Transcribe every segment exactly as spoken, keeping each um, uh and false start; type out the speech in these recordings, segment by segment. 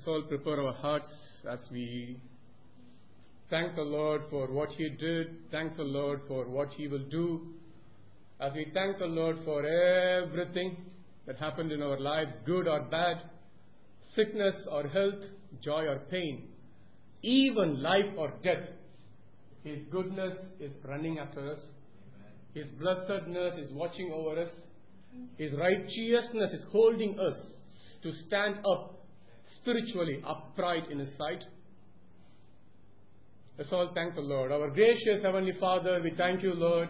Let's all prepare our hearts as we thank the Lord for what He did, thank the Lord for what He will do, as we thank the Lord for everything that happened in our lives, good or bad, sickness or health, joy or pain, even life or death. His goodness is running after us. His blessedness is watching over us. His righteousness is holding us to stand up spiritually upright in His sight. Let's all thank the Lord. Our gracious Heavenly Father, we thank you, Lord.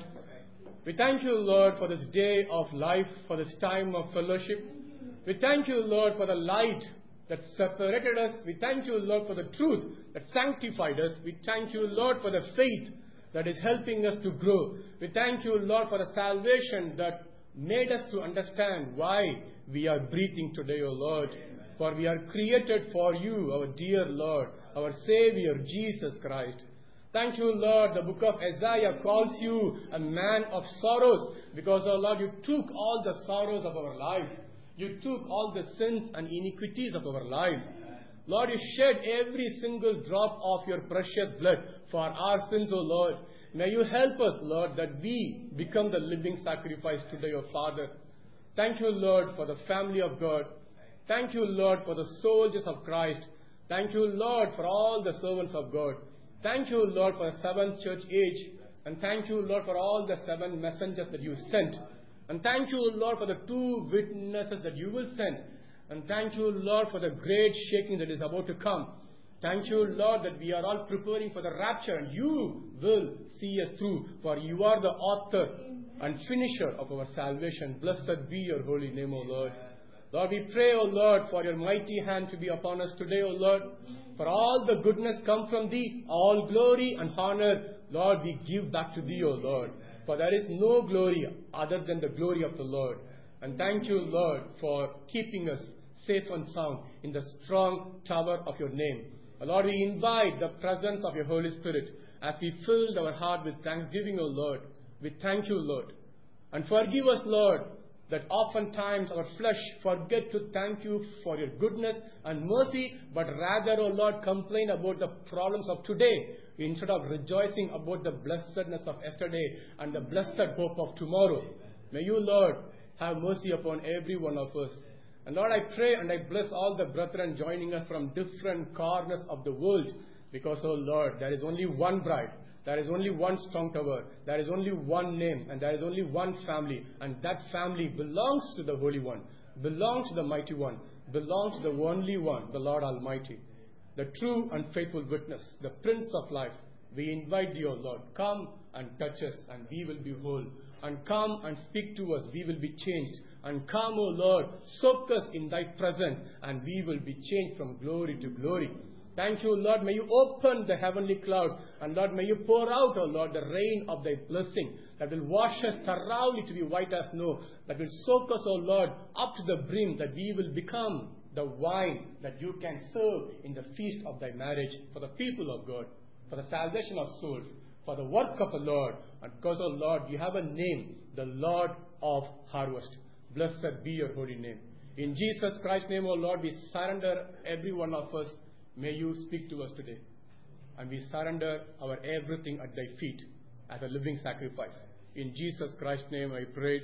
We thank you, Lord, for this day of life, for this time of fellowship. We thank you, Lord, for the light that separated us. We thank you, Lord, for the truth that sanctified us. We thank you, Lord, for the faith that is helping us to grow. We thank you, Lord, for the salvation that made us to understand why we are breathing today, O Lord. For we are created for you, our dear Lord, our Savior, Jesus Christ. Thank you, Lord. The book of Isaiah calls you a man of sorrows because, oh Lord, you took all the sorrows of our life. You took all the sins and iniquities of our life. Lord, you shed every single drop of your precious blood for our sins, O Lord. May you help us, Lord, that we become the living sacrifice today, O Father. Thank you, Lord, for the family of God. Thank you, Lord, for the soldiers of Christ. Thank you, Lord, for all the servants of God. Thank you, Lord, for the seventh church age. And thank you, Lord, for all the seven messengers that you sent. And thank you, Lord, for the two witnesses that you will send. And thank you, Lord, for the great shaking that is about to come. Thank you, Lord, that we are all preparing for the rapture. And you will see us through. For you are the author and finisher of our salvation. Blessed be your holy name, O Lord. Lord, we pray, O Lord, for your mighty hand to be upon us today, O Lord. For all the goodness come from thee, all glory and honor, Lord, we give back to thee, O Lord. For there is no glory other than the glory of the Lord. And thank you, Lord, for keeping us safe and sound in the strong tower of your name. Lord, we invite the presence of your Holy Spirit as we filled our heart with thanksgiving, O Lord. We thank you, Lord. And forgive us, Lord, that oftentimes our flesh forget to thank you for your goodness and mercy, but rather, O Lord, complain about the problems of today instead of rejoicing about the blessedness of yesterday and the blessed hope of tomorrow. May you, Lord, have mercy upon every one of us. And Lord, I pray and I bless all the brethren joining us from different corners of the world, because, oh Lord, there is only one bride. There is only one strong tower. There is only one name. And there is only one family. And that family belongs to the Holy One. Belongs to the Mighty One. Belongs to the only One, the Lord Almighty. The true and faithful witness. The Prince of Life. We invite thee, O Lord. Come and touch us and we will be whole. And come and speak to us. We will be changed. And come, O Lord, soak us in thy presence. And we will be changed from glory to glory. Thank you, Lord. May you open the heavenly clouds. And Lord, may you pour out, O Lord, the rain of thy blessing that will wash us thoroughly to be white as snow. That will soak us, O Lord, up to the brim, that we will become the wine that you can serve in the feast of thy marriage for the people of God, for the salvation of souls, for the work of the Lord. And because, O Lord, you have a name, the Lord of harvest. Blessed be your holy name. In Jesus Christ's name, O Lord, we surrender every one of us. May you speak to us today. And we surrender our everything at thy feet as a living sacrifice. In Jesus Christ's name I prayed.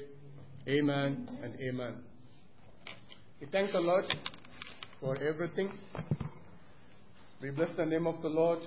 Amen and amen. We thank the Lord for everything. We bless the name of the Lord.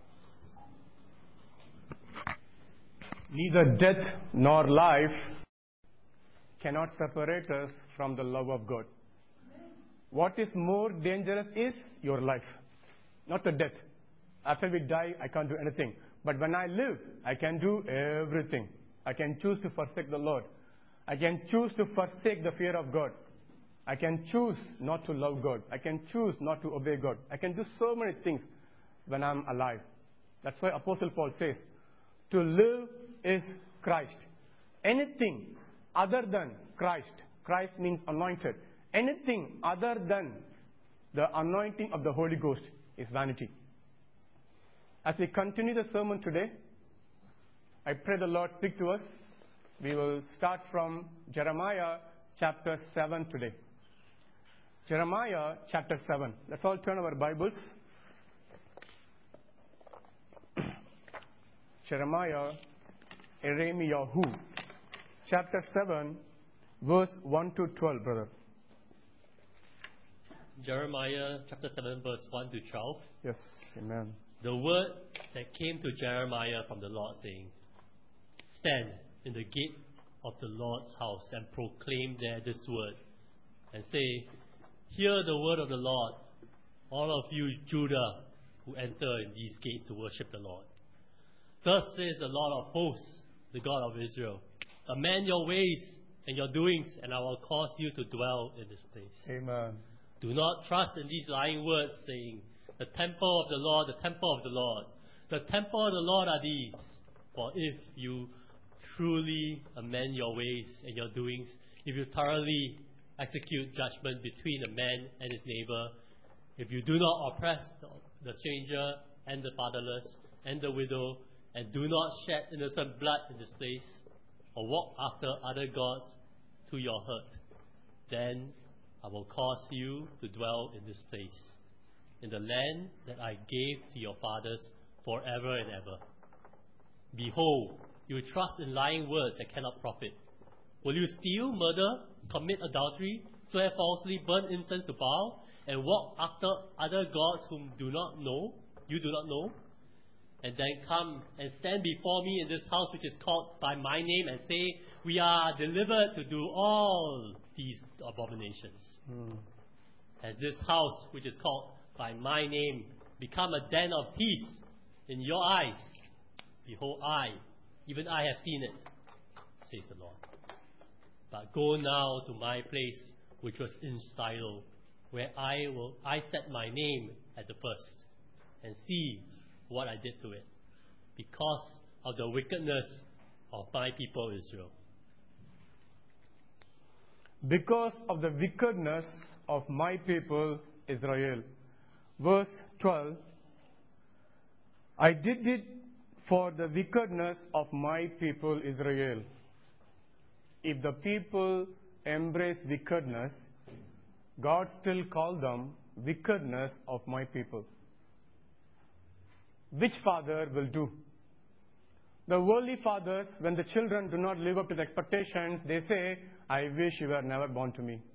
Neither death nor life cannot separate us from the love of God. What is more dangerous is your life, not the death. After we die, I can't do anything. But when I live, I can do everything. I can choose to forsake the Lord. I can choose to forsake the fear of God. I can choose not to love God. I can choose not to obey God. I can do so many things when I'm alive. That's why Apostle Paul says, to live is Christ. Anything other than Christ, Christ means anointed. Anything other than the anointing of the Holy Ghost is vanity. As we continue the sermon today, I pray the Lord speak to us. We will start from Jeremiah chapter seven today. Jeremiah chapter seven. Let's all turn our Bibles. Jeremiah, Eremiyahu, chapter seven, verse one to twelve, brother. Jeremiah chapter seven, verse one to twelve. Yes, amen. The word that came to Jeremiah from the Lord, saying, Stand in the gate of the Lord's house and proclaim there this word, and say, Hear the word of the Lord, all of you Judah who enter in these gates to worship the Lord. Thus says the Lord of hosts, the God of Israel, Amend your ways and your doings, and I will cause you to dwell in this place. Amen. Do not trust in these lying words, saying, The temple of the Lord, the temple of the Lord. The temple of the Lord are these. For if you truly amend your ways and your doings, if you thoroughly execute judgment between a man and his neighbor, if you do not oppress the, the stranger and the fatherless and the widow, and do not shed innocent blood in this place, or walk after other gods to your hurt, then I will cause you to dwell in this place, in the land that I gave to your fathers forever and ever. Behold, you trust in lying words that cannot profit. Will you steal, murder, commit adultery, swear falsely, burn incense to Baal, and walk after other gods whom do not know, you do not know? And then come and stand before me in this house which is called by my name and say, We are delivered to do all these abominations. Mm. Has this house which is called by my name become a den of thieves in your eyes? Behold, I, even I have seen it, says the Lord. But go now to my place which was in Shiloh, where I will I set my name at the first, and see what I did to it, because of the wickedness of my people Israel. Because of the wickedness of my people Israel. Verse twelve, I did it for the wickedness of my people Israel. If the people embrace wickedness, God still calls them wickedness of my people. Which father will do? The worldly fathers, when the children do not live up to the expectations, they say, I wish you were never born to me.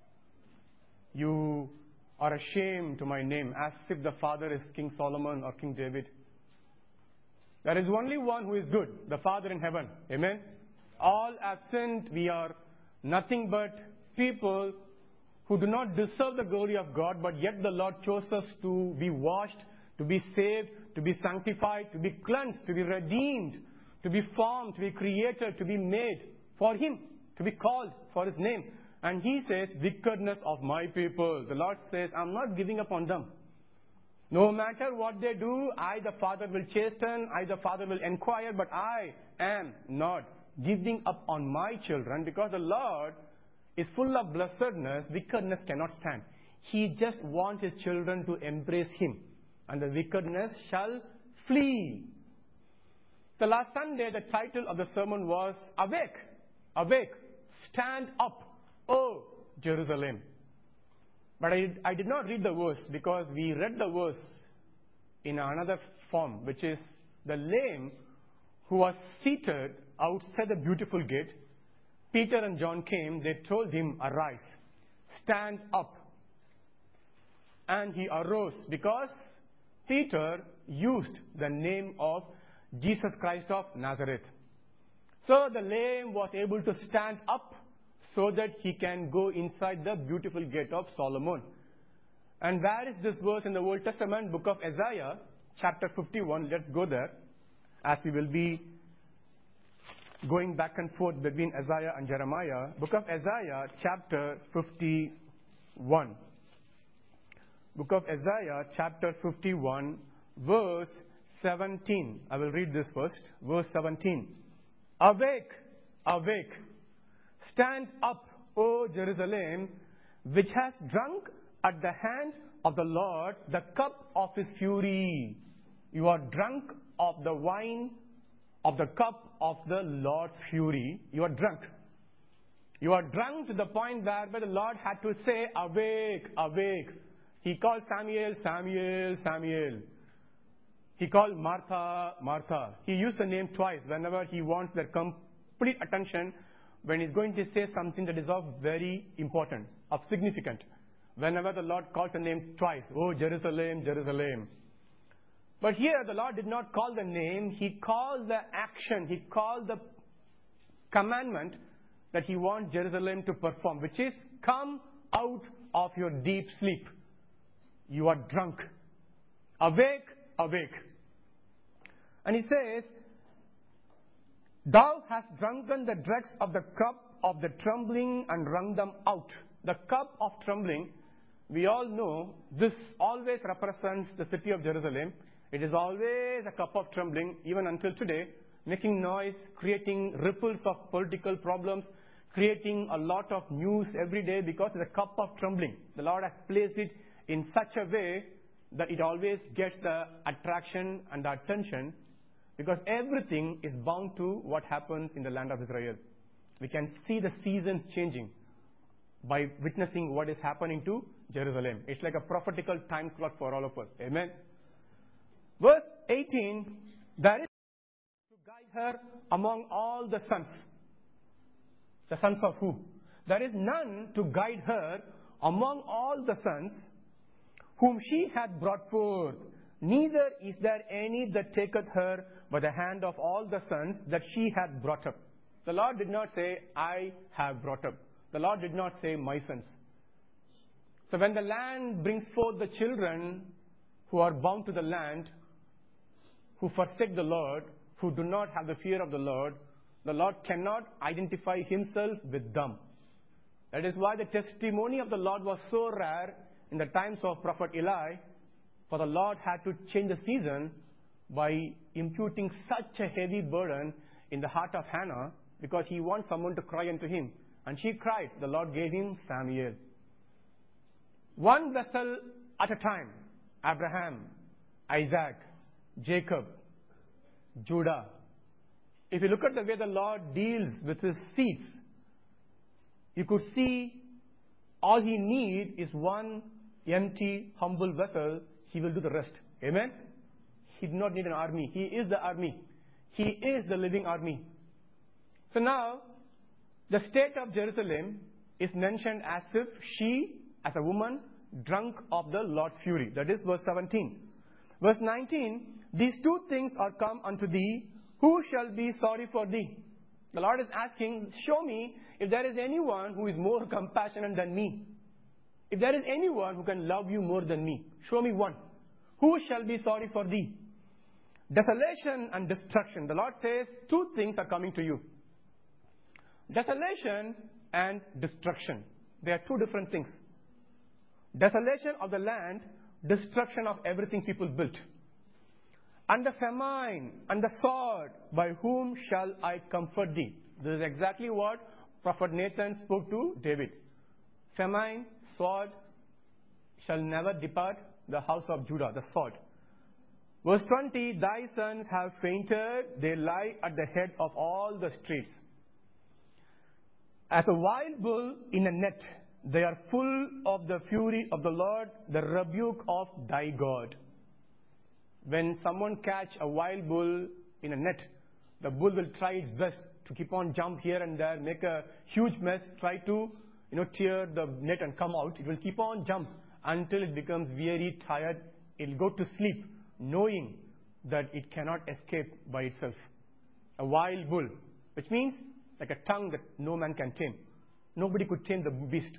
You are a shame to my name, as if the father is King Solomon or King David. There is only one who is good, the Father in heaven. Amen? All have sinned. We are nothing but people who do not deserve the glory of God, but yet the Lord chose us to be washed, to be saved, to be sanctified, to be cleansed, to be redeemed, to be formed, to be created, to be made for Him, to be called for His name. And He says, wickedness of my people. The Lord says, I'm not giving up on them. No matter what they do, I, the Father, will chasten, I, the Father, will inquire, but I am not giving up on my children, because the Lord is full of blessedness. Wickedness cannot stand. He just wants His children to embrace Him, and the wickedness shall flee. The last Sunday, the title of the sermon was, Awake, Awake, Stand Up, O Jerusalem. But I, I did not read the verse, because we read the verse in another form, which is the lame who was seated outside the beautiful gate. Peter and John came, they told him, Arise, stand up. And he arose, because Peter used the name of Jesus Christ of Nazareth. So the lame was able to stand up so that he can go inside the beautiful gate of Solomon. And where is this verse in the Old Testament? Book of Isaiah, chapter fifty-one. Let's go there, as we will be going back and forth between Isaiah and Jeremiah. Book of Isaiah, chapter fifty-one. Book of Isaiah, chapter fifty-one, verse seventeen. I will read this first. Verse seventeen. Awake, awake, stand up, O Jerusalem, which has drunk at the hand of the Lord the cup of His fury. You are drunk of the wine of the cup of the Lord's fury. You are drunk. You are drunk to the point where the Lord had to say, awake, awake. He called Samuel, Samuel, Samuel. He called Martha, Martha. He used the name twice whenever he wants their complete attention, when he's going to say something that is of very important, of significant. Whenever the Lord calls the name twice, oh, Jerusalem, Jerusalem. But here the Lord did not call the name, He called the action, He called the commandment that He wants Jerusalem to perform, which is, come out of your deep sleep. You are drunk. Awake, awake. And He says, thou hast drunken the dregs of the cup of the trembling and wrung them out. The cup of trembling, we all know, this always represents the city of Jerusalem. It is always a cup of trembling, even until today, making noise, creating ripples of political problems, creating a lot of news every day because it's a cup of trembling. The Lord has placed it in such a way that it always gets the attraction and the attention, because everything is bound to what happens in the land of Israel. We can see the seasons changing by witnessing what is happening to Jerusalem. It's like a prophetical time clock for all of us. Amen. Verse eighteen, there is to guide her among all the sons. The sons of who? There is none to guide her among all the sons whom she hath brought forth. Neither is there any that taketh her by the hand of all the sons that she hath brought up. The Lord did not say, I have brought up. The Lord did not say, my sons. So when the land brings forth the children who are bound to the land, who forsake the Lord, who do not have the fear of the Lord, the Lord cannot identify Himself with them. That is why the testimony of the Lord was so rare in the times of Prophet Eli, for the Lord had to change the season by imputing such a heavy burden in the heart of Hannah, because He wants someone to cry unto Him. And she cried. The Lord gave him Samuel. One vessel at a time. Abraham, Isaac, Jacob, Judah. If you look at the way the Lord deals with His seeds, you could see all He needs is one empty, humble vessel. He will do the rest. Amen? He did not need an army. He is the army. He is the living army. So now, the state of Jerusalem is mentioned as if she, as a woman, drunk of the Lord's fury. That is verse seventeen. Verse nineteen, these two things are come unto thee. Who shall be sorry for thee? The Lord is asking, show me if there is anyone who is more compassionate than me. If there is anyone who can love you more than me, show me one. Who shall be sorry for thee? Desolation and destruction. The Lord says, two things are coming to you. Desolation and destruction. They are two different things. Desolation of the land, destruction of everything people built. And the famine and the sword, by whom shall I comfort thee? This is exactly what Prophet Nathan spoke to David. Famine, sword, shall never depart the house of Judah, the sword. Verse twenty, thy sons have fainted, they lie at the head of all the streets. As a wild bull in a net, they are full of the fury of the Lord, the rebuke of thy God. When someone catch a wild bull in a net, the bull will try its best to keep on jump here and there, make a huge mess, try to, you know, tear the net and come out. It will keep on jump until it becomes weary, tired. It will go to sleep, knowing that it cannot escape by itself. A wild bull, which means like a tongue that no man can tame. Nobody could tame the beast.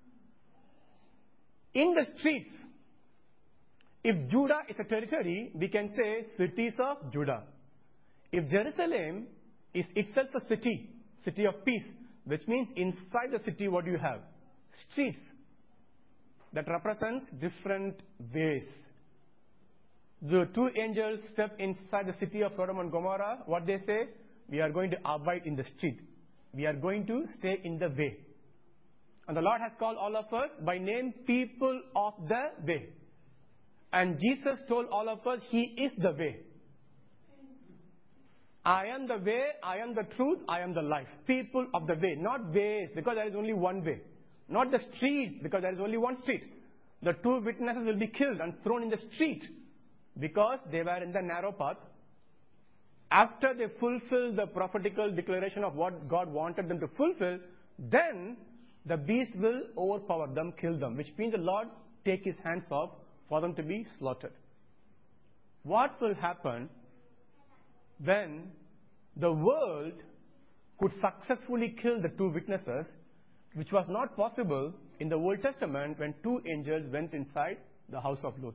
In the streets, if Judah is a territory, we can say cities of Judah. If Jerusalem is itself a city, city of peace, which means inside the city what do you have? Streets that represents different ways. The two angels step inside the city of Sodom and Gomorrah. What they say? We are going to abide in the street. We are going to stay in the way. And the Lord has called all of us by name people of the way. And Jesus told all of us, He is the way. I am the way, I am the truth, I am the life. People of the way, not ways, because there is only one way. Not the street, because there is only one street. The two witnesses will be killed and thrown in the street because they were in the narrow path. After they fulfill the prophetical declaration of what God wanted them to fulfill, then the beast will overpower them, kill them, which means the Lord take his hands off for them to be slaughtered. What will happen when the world could successfully kill the two witnesses, which was not possible in the Old Testament when two angels went inside the house of Lot?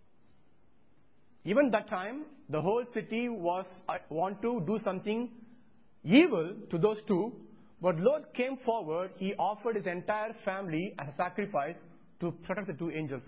Even that time, the whole city was uh, want to do something evil to those two, but Lot came forward. He offered his entire family as a sacrifice to protect the two angels.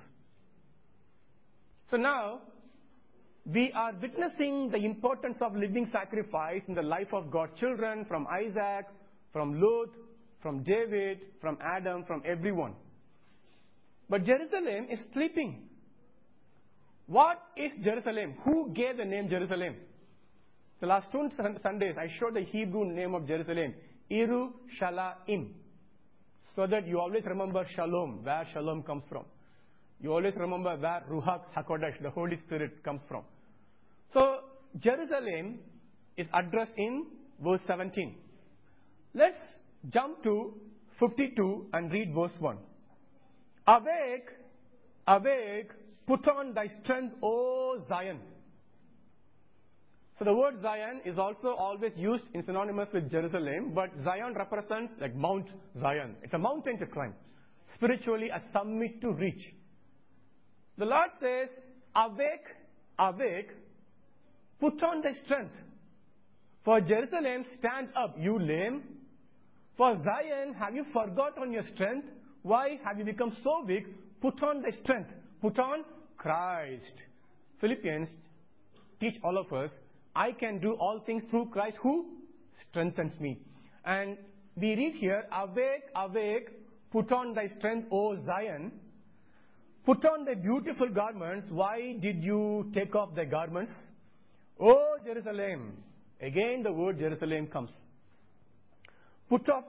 So now, we are witnessing the importance of living sacrifice in the life of God's children, from Isaac, from Lot, from David, from Adam, from everyone. But Jerusalem is sleeping. What is Jerusalem? Who gave the name Jerusalem? The last two Sundays, I showed the Hebrew name of Jerusalem, Yerushalayim, so that you always remember Shalom, where Shalom comes from. You always remember where Ruach HaKodesh, the Holy Spirit, comes from. So, Jerusalem is addressed in verse seventeen. Let's jump to fifty-two and read verse one. Awake, awake, put on thy strength, O Zion. So the word Zion is also always used in synonymous with Jerusalem, but Zion represents like Mount Zion. It's a mountain to climb, spiritually a summit to reach. The Lord says, awake, awake, put on thy strength. For Jerusalem, stand up, you lame. For Zion, have you forgotten your strength? Why have you become so weak? Put on thy strength. Put on Christ. Philippians teach all of us, I can do all things through Christ who strengthens me. And we read here, awake, awake, put on thy strength, O Zion. Put on thy beautiful garments. Why did you take off thy garments? O Jerusalem. Again the word Jerusalem comes. Put off,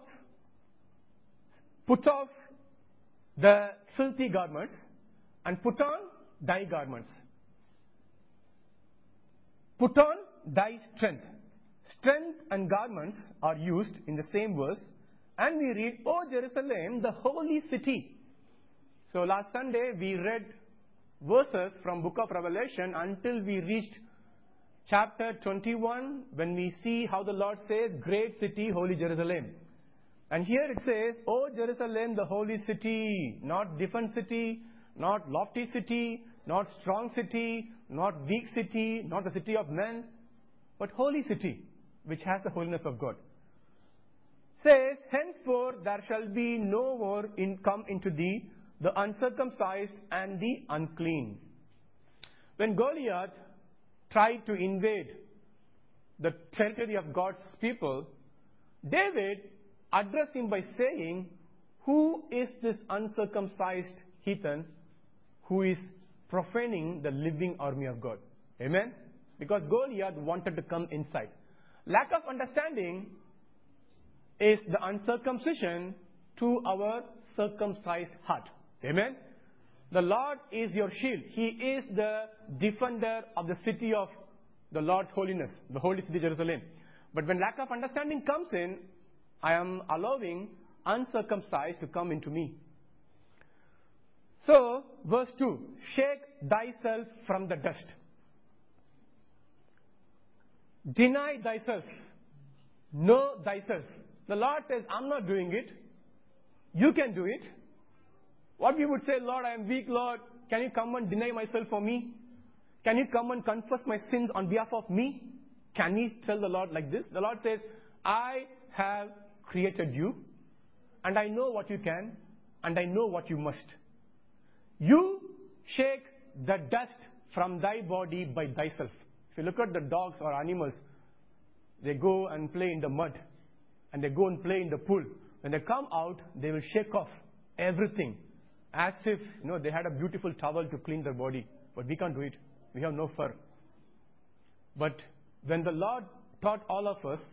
put off the filthy garments and put on thy garments. Put on thy strength. Strength and garments are used in the same verse. And we read, O Jerusalem, the holy city. So last Sunday we read verses from book of Revelation until we reached chapter twenty-one, when we see how the Lord says, great city, holy Jerusalem. And here it says, O Jerusalem, the holy city, not defense city, not lofty city, not strong city, not weak city, not the city of men, but holy city, which has the holiness of God. Says, henceforth there shall be no more in, come into thee the uncircumcised and the unclean. When Goliath tried to invade the territory of God's people, David addressed him by saying, who is this uncircumcised heathen who is profaning the living army of God? Amen? Because Goliath wanted to come inside. Lack of understanding is the uncircumcision to our circumcised heart. Amen? The Lord is your shield. He is the defender of the city of the Lord's holiness, the holy city Jerusalem. But when lack of understanding comes in, I am allowing uncircumcised to come into me. So, verse two, shake thyself from the dust. Deny thyself. Know thyself. The Lord says, I'm not doing it. You can do it. What we would say, Lord, I am weak, Lord. Can you come and deny myself for me? Can you come and confess my sins on behalf of me? Can we tell the Lord like this? The Lord says, I have created you, and I know what you can, and I know what you must. You shake the dust from thy body by thyself. If you look at the dogs or animals, they go and play in the mud, and they go and play in the pool. When they come out, they will shake off everything, as if you know they had a beautiful towel to clean their body. But we can't do it. We have no fur. But when the Lord taught all of us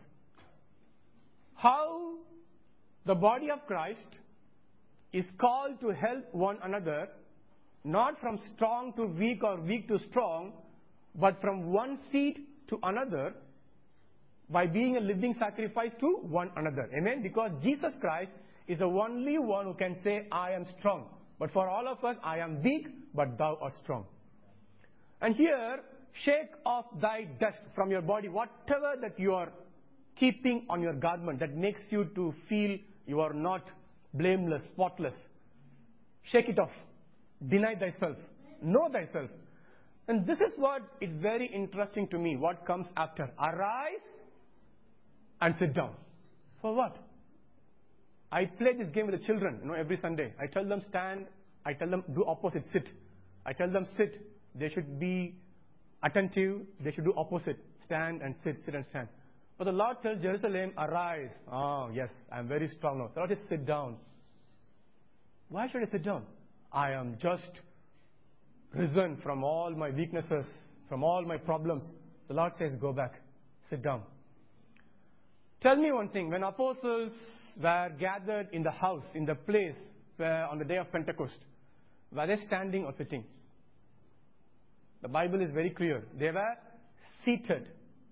how the body of Christ is called to help one another, not from strong to weak or weak to strong, but from one seat to another, by being a living sacrifice to one another. Amen? Because Jesus Christ is the only one who can say, I am strong. But for all of us, I am weak, but thou art strong. And here, shake off thy dust from your body, whatever that you are keeping on your garment that makes you to feel you are not blameless, spotless. Shake it off. Deny thyself. Know thyself. And this is what is very interesting to me, what comes after. Arise and sit down. For what? I play this game with the children, you know, every Sunday. I tell them stand. I tell them do opposite, sit. I tell them sit. They should be attentive. They should do opposite. Stand and sit, sit and stand. But the Lord tells Jerusalem, arise. Oh, yes, I am very strong now. The Lord says, sit down. Why should I sit down? I am just risen from all my weaknesses, from all my problems. The Lord says, go back. Sit down. Tell me one thing. When apostles were gathered in the house, in the place where on the day of Pentecost, were they standing or sitting? The Bible is very clear. They were seated.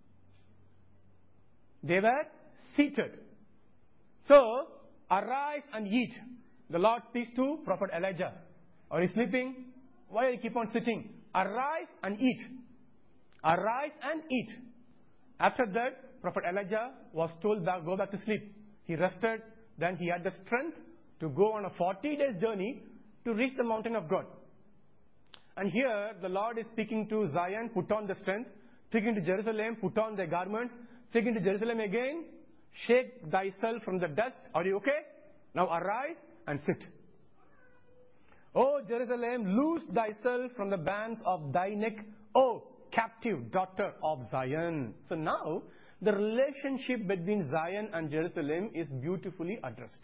They were seated. So, arise and eat. The Lord speaks to Prophet Elijah. Are you sleeping? Why do you keep on sitting? Arise and eat. Arise and eat. After that, Prophet Elijah was told that go back to sleep. He rested. Then he had the strength to go on a forty days journey to reach the mountain of God. And here, the Lord is speaking to Zion, put on the strength. Speaking to Jerusalem, put on the garment. Speaking to Jerusalem again, shake thyself from the dust. Are you okay? Now arise and sit. O Jerusalem, loose thyself from the bands of thy neck, O captive daughter of Zion. So now, the relationship between Zion and Jerusalem is beautifully addressed.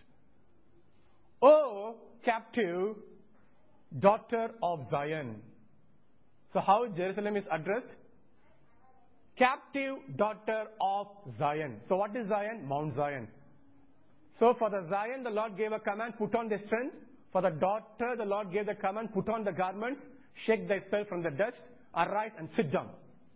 O captive daughter of Zion. So how Jerusalem is addressed? Captive daughter of Zion. So what is Zion? Mount Zion. So for the Zion, the Lord gave a command, put on the strength. For the daughter, the Lord gave the command, put on the garments, shake thyself from the dust, arise and sit down.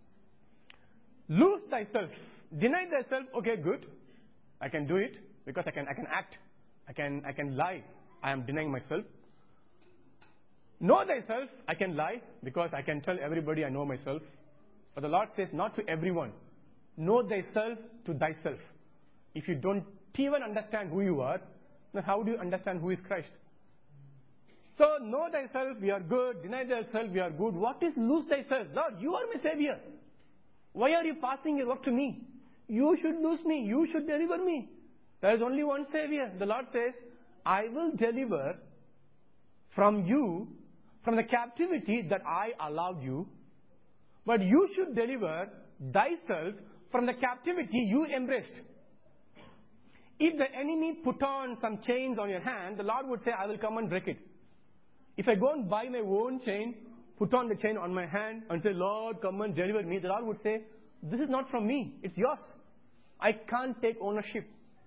Loose thyself. Deny thyself. Okay, good. I can do it because I can I can act. I can I can lie. I am denying myself. Know thyself. I can lie because I can tell everybody I know myself. But the Lord says, not to everyone. Know thyself to thyself. If you don't even understand who you are, then how do you understand who is Christ? So, know thyself, we are good. Deny thyself, we are good. What is lose thyself? Lord, you are my Savior. Why are you passing your work to me? You should lose me. You should deliver me. There is only one Savior. The Lord says, I will deliver from you, from the captivity that I allowed you. But you should deliver thyself from the captivity you embraced. If the enemy put on some chains on your hand, the Lord would say, I will come and break it. If I go and buy my own chain, put on the chain on my hand and say, Lord, come and deliver me, the Lord would say, this is not from me, it's yours. I can't take ownership.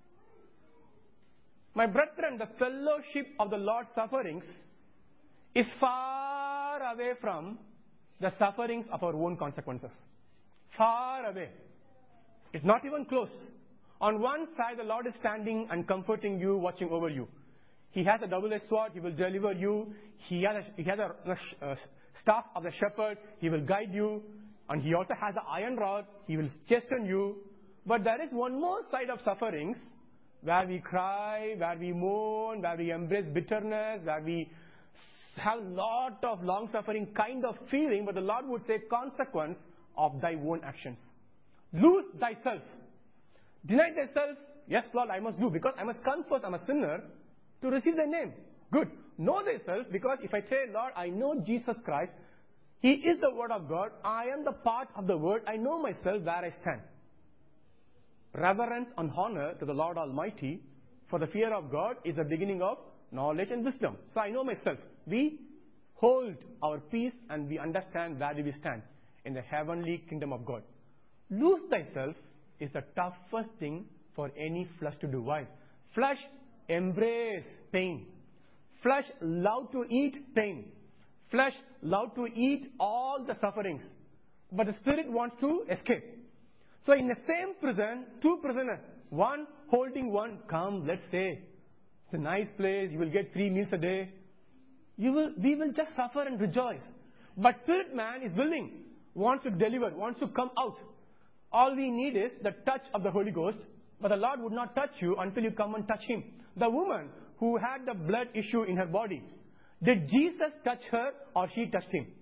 My brethren, the fellowship of the Lord's sufferings is far away from the sufferings of our own consequences. Far away. It's not even close. On one side, the Lord is standing and comforting you, watching over you. He has a double-edged sword. He will deliver you. He has a, he has a, a, a staff of the shepherd. He will guide you. And he also has an iron rod. He will chasten you. But there is one more side of sufferings where we cry, where we mourn, where we embrace bitterness, where we have a lot of long-suffering kind of feeling, but the Lord would say, consequence of thy own actions. Lose thyself. Deny thyself. Yes, Lord, I must do, because I must confess I'm a sinner to receive thy name. Good. Know thyself, because if I say, Lord, I know Jesus Christ, He is the Word of God, I am the part of the Word, I know myself where I stand. Reverence and honor to the Lord Almighty, for the fear of God is the beginning of knowledge and wisdom. So I know myself. We hold our peace and we understand where do we stand in the heavenly kingdom of God. Lose thyself is the toughest thing for any flesh to do. Why? Flesh embrace pain. Flesh love to eat pain. Flesh love to eat all the sufferings. But the spirit wants to escape. So in the same prison, two prisoners, one holding one, come, let's say, it's a nice place, you will get three meals a day. You will, we will just suffer and rejoice. But spirit man is willing, wants to deliver, wants to come out. All we need is the touch of the Holy Ghost. But the Lord would not touch you until you come and touch Him. The woman who had the blood issue in her body, did Jesus touch her or she touched Him?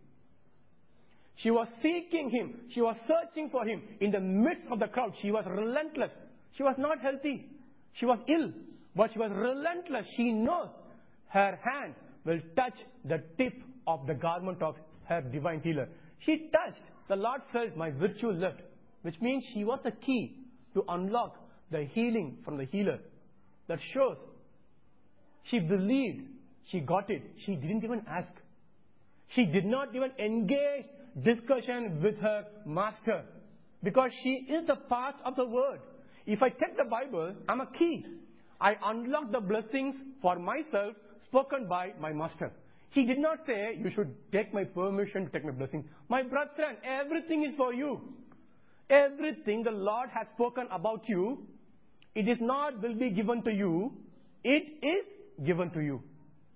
She was seeking Him. She was searching for Him. In the midst of the crowd, she was relentless. She was not healthy. She was ill. But she was relentless. She knows her hand will touch the tip of the garment of her divine healer. She touched. The Lord felt my virtue left. Which means she was the key to unlock the healing from the healer. That shows she believed. She got it. She didn't even ask. She did not even engage discussion with her master. Because she is the part of the word. If I take the Bible, I'm a key. I unlock the blessings for myself spoken by my master. He did not say, you should take my permission to take my blessing. My brethren, everything is for you. Everything the Lord has spoken about you, it is not will be given to you. It is given to you.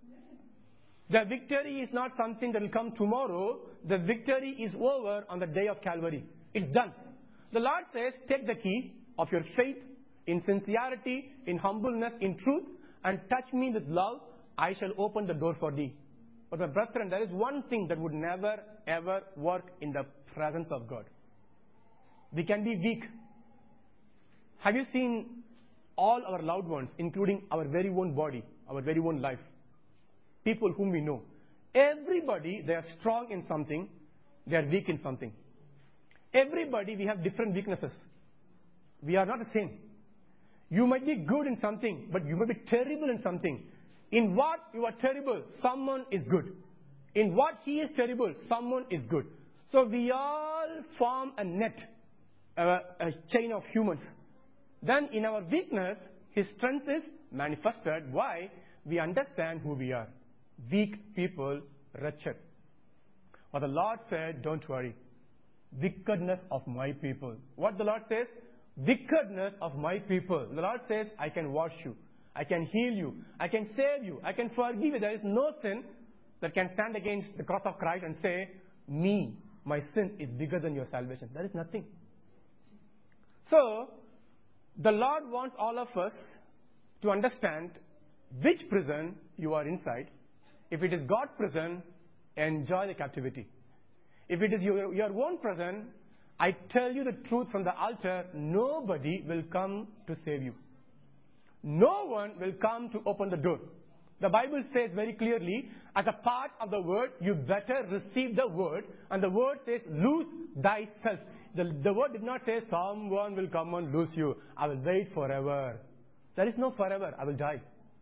The victory is not something that will come tomorrow. The victory is over on the day of Calvary. It's done. The Lord says, take the key of your faith in sincerity, in humbleness, in truth, and touch me with love. I shall open the door for thee. But my brethren, there is one thing that would never, ever work in the presence of God. We can be weak. Have you seen all our loved ones, including our very own body, our very own life? People whom we know. Everybody, they are strong in something, they are weak in something. Everybody, we have different weaknesses. We are not the same. You might be good in something, but you might be terrible in something. In what you are terrible, someone is good. In what he is terrible, someone is good. So we all form a net, a, a chain of humans. Then in our weakness, his strength is manifested. Why? We understand who we are. Weak people, wretched. But the Lord said, don't worry. Wickedness of my people. What the Lord says? Wickedness of my people. The Lord says, I can wash you. I can heal you. I can save you. I can forgive you. There is no sin that can stand against the cross of Christ and say, me, my sin is bigger than your salvation. There is nothing. So, the Lord wants all of us to understand which prison you are inside. If it is God's prison, enjoy the captivity. If it is your, your own prison, I tell you the truth from the altar, nobody will come to save you. No one will come to open the door. The Bible says very clearly, as a part of the word, you better receive the word. And the word says, lose thyself. The, the word did not say, someone will come and lose you. I will wait forever. There is no forever. I will die.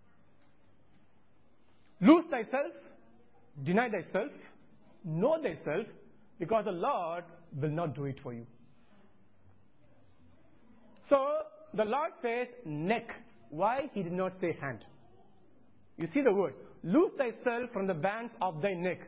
Lose thyself, deny thyself, know thyself, because the Lord will not do it for you. So, the Lord says neck. Why He did not say hand? You see the word. Loose thyself from the bands of thy neck.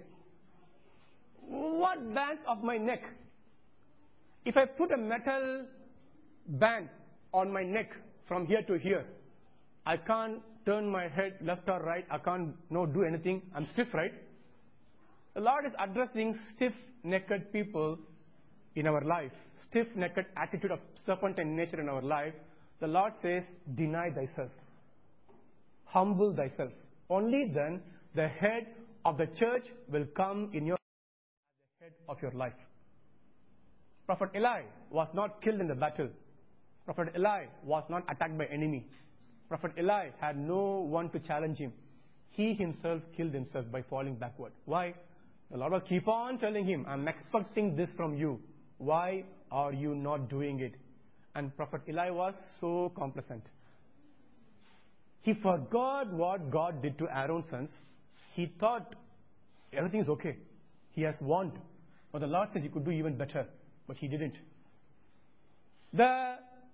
What bands of my neck? If I put a metal band on my neck from here to here, I can't turn my head left or right. I can't no, do anything. I'm stiff, right? The Lord is addressing stiff-necked people in our life. Stiff-necked attitude of serpentine nature in our life. The Lord says, deny thyself. Humble thyself. Only then the head of the church will come in your as the head of your life. Prophet Eli was not killed in the battle. Prophet Eli was not attacked by enemy. Prophet Eli had no one to challenge him. He himself killed himself by falling backward. Why? The Lord will keep on telling him, I'm expecting this from you. Why are you not doing it? And Prophet Eli was so complacent. He forgot what God did to Aaron's sons. He thought everything is okay. He has warned. But the Lord said he could do even better. But he didn't. The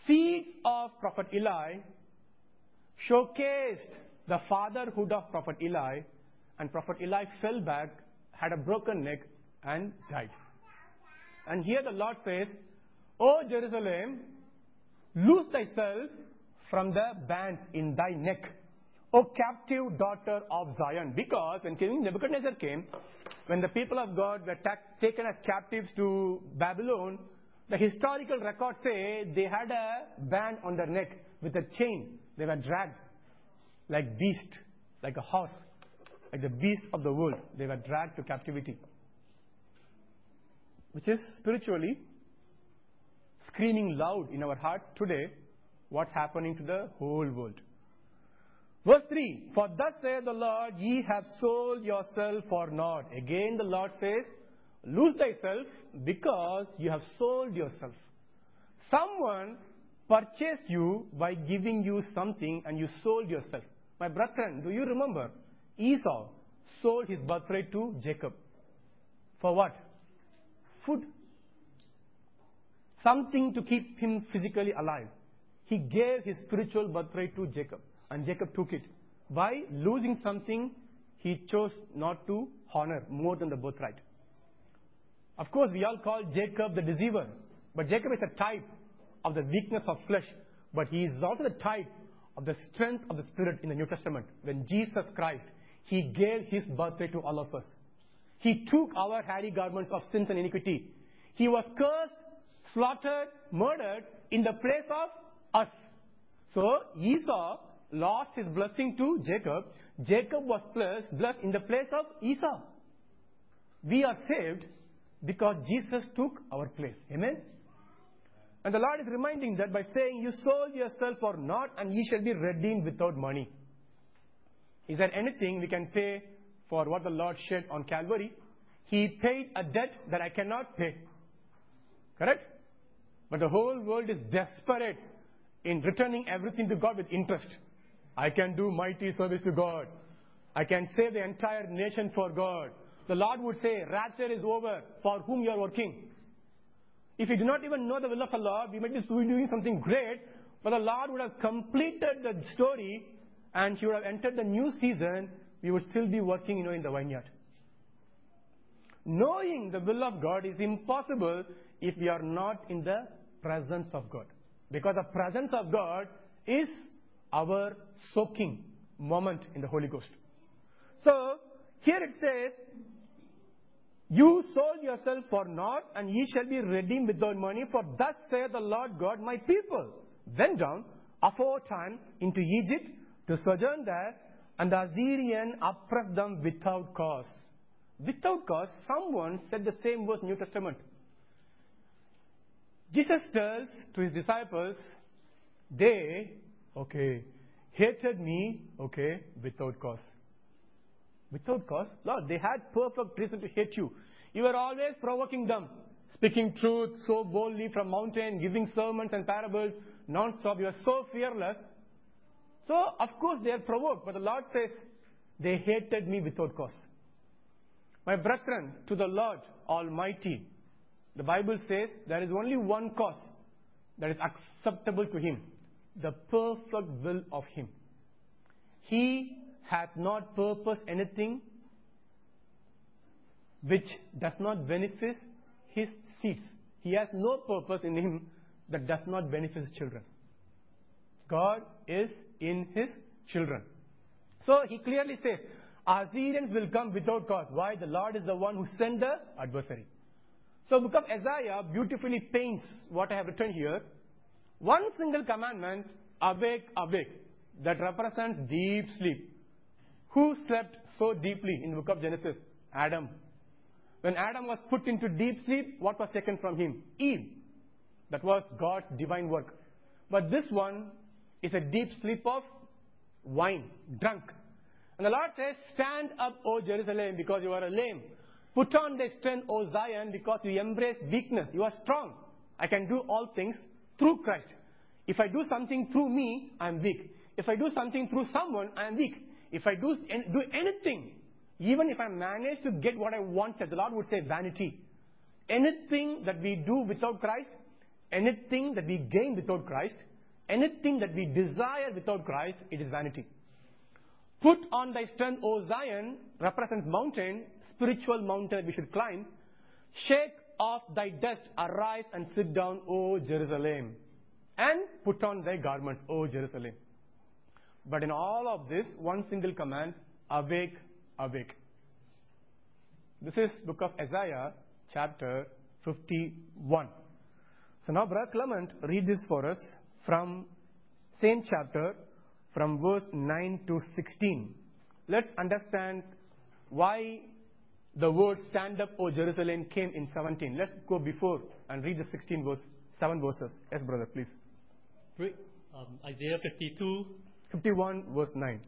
seeds of Prophet Eli showcased the fatherhood of Prophet Eli, and Prophet Eli fell back, had a broken neck, and died. And here the Lord says, O Jerusalem, loose thyself from the band in thy neck, O captive daughter of Zion. Because when King Nebuchadnezzar came, when the people of God were ta- taken as captives to Babylon, the historical records say they had a band on their neck with a chain. They were dragged like beast, like a horse, like the beast of the world. They were dragged to captivity. Which is spiritually screaming loud in our hearts today what's happening to the whole world. Verse three, for thus saith the Lord, ye have sold yourself for naught. Again the Lord says, lose thyself because you have sold yourself. Someone purchased you by giving you something and you sold yourself. My brethren, do you remember? Esau sold his birthright to Jacob. For what? Food. Something to keep him physically alive. He gave his spiritual birthright to Jacob, and Jacob took it. By losing something, he chose not to honor more than the birthright. Of course, we all call Jacob the deceiver, but Jacob is a type of the weakness of flesh, but he is also the type of the strength of the Spirit in the New Testament. When Jesus Christ, he gave his birthright to all of us. He took our hairy garments of sins and iniquity. He was cursed, slaughtered, murdered in the place of us. So Esau lost his blessing to Jacob. Jacob was blessed, blessed in the place of Esau. We are saved because Jesus took our place. Amen? And the Lord is reminding that by saying, you sold yourself for naught and ye shall be redeemed without money. Is there anything we can pay for what the Lord shed on Calvary? He paid a debt that I cannot pay. Correct? But the whole world is desperate in returning everything to God with interest. I can do mighty service to God. I can save the entire nation for God. The Lord would say, rapture is over, for whom you are working. If you do not even know the will of the Lord, we might be doing something great, but the Lord would have completed the story and He would have entered the new season. We would still be working, you know, in the vineyard. Knowing the will of God is impossible if we are not in the presence of God. Because the presence of God is our soaking moment in the Holy Ghost. So, here it says, you sold yourself for naught, and ye shall be redeemed without money, for thus saith the Lord God, my people went down aforetime into Egypt to sojourn there, and the Assyrian oppressed them without cause. Without cause, someone said the same verse in the New Testament. Jesus tells to his disciples, they, okay, hated me, okay, without cause. Without cause? Lord, they had perfect reason to hate you. You were always provoking them, speaking truth so boldly from mountain, giving sermons and parables non-stop. You are so fearless. So, of course, they are provoked. But the Lord says, they hated me without cause. My brethren, to the Lord Almighty, the Bible says there is only one cause that is acceptable to Him. The perfect will of Him. He hath not purposed anything which does not benefit His seeds. He has no purpose in Him that does not benefit His children. God is in His children. So He clearly says, Assyrians will come without cause. Why? The Lord is the one who sent the adversary. So book of Isaiah beautifully paints what I have written here. One single commandment, awake, awake, that represents deep sleep. Who slept so deeply in the book of Genesis? Adam. When Adam was put into deep sleep, what was taken from him? Eve. That was God's divine work. But this one is a deep sleep of wine, drunk. And the Lord says, stand up, O Jerusalem, because you are a lame. Put on the strength, O Zion, because you embrace weakness. You are strong. I can do all things through Christ. If I do something through me, I am weak. If I do something through someone, I am weak. If I do, do anything, even if I manage to get what I wanted, the Lord would say vanity. Anything that we do without Christ anything that we gain without Christ, anything that we desire without Christ, it is vanity. Put on thy strength, O Zion, represents mountain, spiritual mountain we should climb. Shake off thy dust, arise and sit down, O Jerusalem. And put on thy garments, O Jerusalem. But in all of this, one single command, awake, awake. This is book of Isaiah, chapter fifty-one. So now, Brother Clement, read this for us from same chapter, from verse nine to sixteen. Let's understand why the word stand up, O Jerusalem, came in seventeen. Let's go before and read the sixteen verse, seven verses. Yes, brother, please. Um, Isaiah fifty-two. fifty-one, verse nine.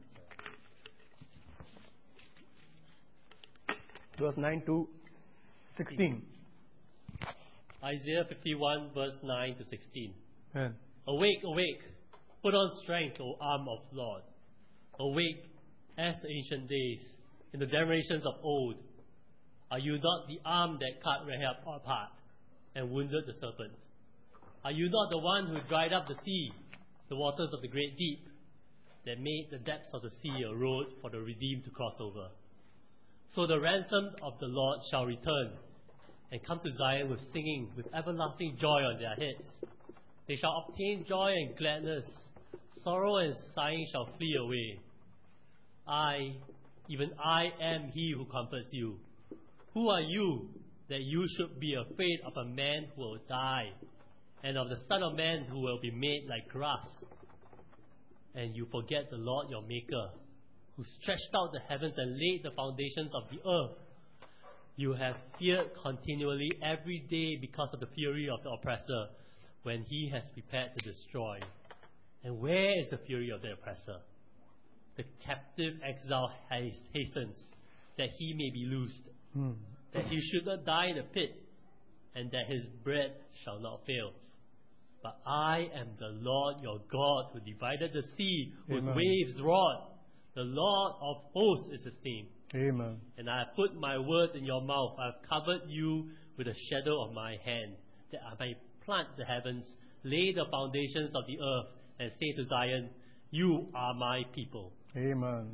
Verse nine to sixteen. Isaiah fifty-one, verse nine to sixteen. Yeah. Awake, awake, put on strength, O arm of Lord. Awake as the ancient days, in the generations of old. Are you not the arm that cut Rahab apart and wounded the serpent? Are you not the one who dried up the sea, the waters of the great deep, that made the depths of the sea a road for the redeemed to cross over? So the ransomed of the Lord shall return and come to Zion with singing, with everlasting joy on their heads. They shall obtain joy and gladness. Sorrow and sighing shall flee away. I, even I, am he who comforts you. Who are you that you should be afraid of a man who will die, and of the Son of Man who will be made like grass? And you forget the Lord your Maker, who stretched out the heavens and laid the foundations of the earth. You have feared continually every day because of the fury of the oppressor, when he has prepared to destroy. And where is the fury of the oppressor? The captive exile hastens, that he may be loosed, hmm. that he should not die in the pit, and that his bread shall not fail. But I am the Lord your God, who divided the sea, whose Amen. Waves roared. The Lord of hosts is his name. Amen. And I have put my words in your mouth. I have covered you with the shadow of my hand, that I may plant the heavens, lay the foundations of the earth, and say to Zion, you are my people. Amen.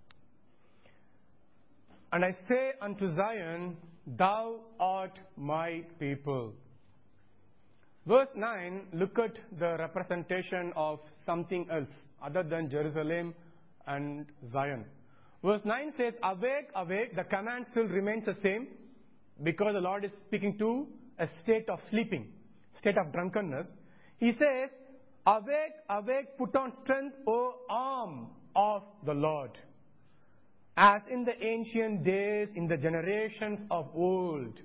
And I say unto Zion, thou art my people. Verse nine, look at the representation of something else other than Jerusalem and Zion. Verse nine says, awake, awake. The command still remains the same, because the Lord is speaking to a state of sleeping, state of drunkenness. He says, awake, awake, put on strength, O arm of the Lord. As in the ancient days, in the generations of old.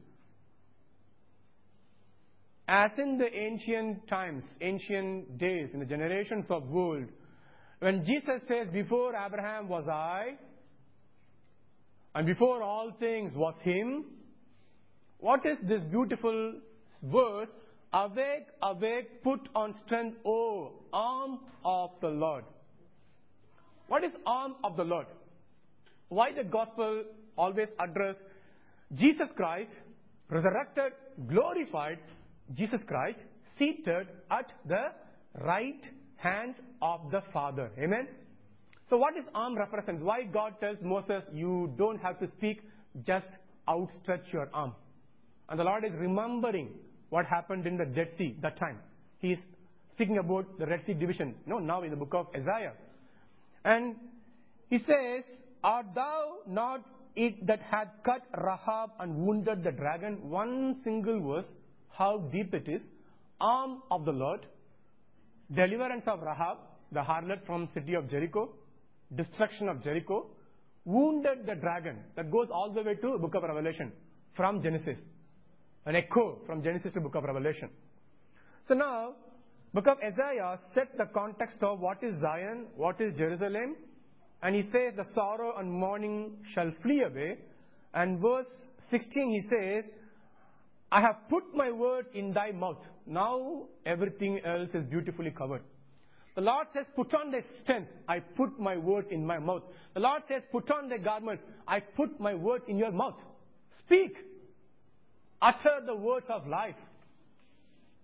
As in the ancient times, ancient days, in the generations of old. When Jesus says, before Abraham was I, and before all things was him, what is this beautiful verse? Awake, awake, put on strength, O arm of the Lord. What is arm of the Lord? Why the gospel always address Jesus Christ, resurrected, glorified, Jesus Christ, seated at the right hand of the Father. Amen? So what is arm represents? Why God tells Moses, you don't have to speak, just outstretch your arm. And the Lord is remembering what happened in the Dead Sea that time. He is speaking about the Red Sea division. No, now in the book of Isaiah. And he says, art thou not it that had cut Rahab and wounded the dragon? One single verse, how deep it is. Arm of the Lord, deliverance of Rahab, the harlot from city of Jericho, destruction of Jericho, wounded the dragon. That goes all the way to the book of Revelation, from Genesis. An echo from Genesis to book of Revelation. So now, book of Isaiah sets the context of what is Zion, what is Jerusalem, and he says the sorrow and mourning shall flee away. And verse sixteen he says, I have put my words in thy mouth. Now everything else is beautifully covered. The Lord says, put on thy strength. I put my words in my mouth. The Lord says, put on thy garments. I put my words in your mouth. Speak. Utter the words of life.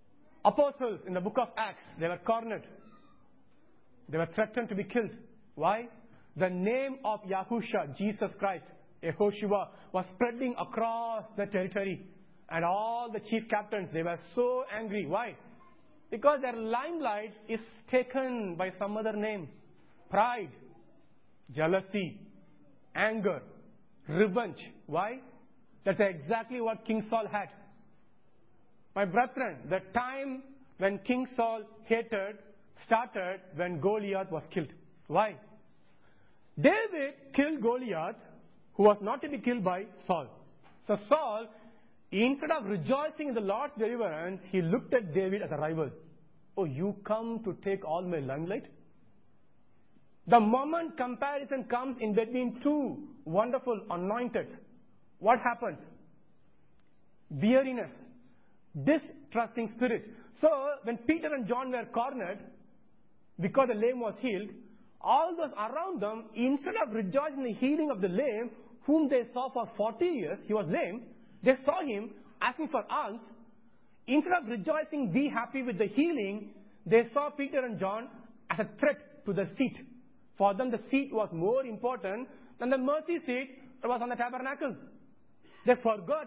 Apostles in the book of Acts, they were cornered. They were threatened to be killed. Why? The name of Yahusha, Jesus Christ, Yehoshua, was spreading across the territory. And all the chief captains, they were so angry. Why? Because their limelight is taken by some other name. Pride, jealousy, anger, revenge. Why? That's exactly what King Saul had. My brethren, the time when King Saul hated started when Goliath was killed. Why? David killed Goliath, who was not to be killed by Saul. So Saul, instead of rejoicing in the Lord's deliverance, he looked at David as a rival. Oh, you come to take all my limelight? The moment comparison comes in between two wonderful anointeds, what happens? Weariness, distrusting spirit. So, when Peter and John were cornered, because the lame was healed, all those around them, instead of rejoicing in the healing of the lame, whom they saw for forty years, he was lame, they saw him asking for alms. Instead of rejoicing, be happy with the healing, they saw Peter and John as a threat to the seat. For them, the seat was more important than the mercy seat that was on the tabernacle. They forgot.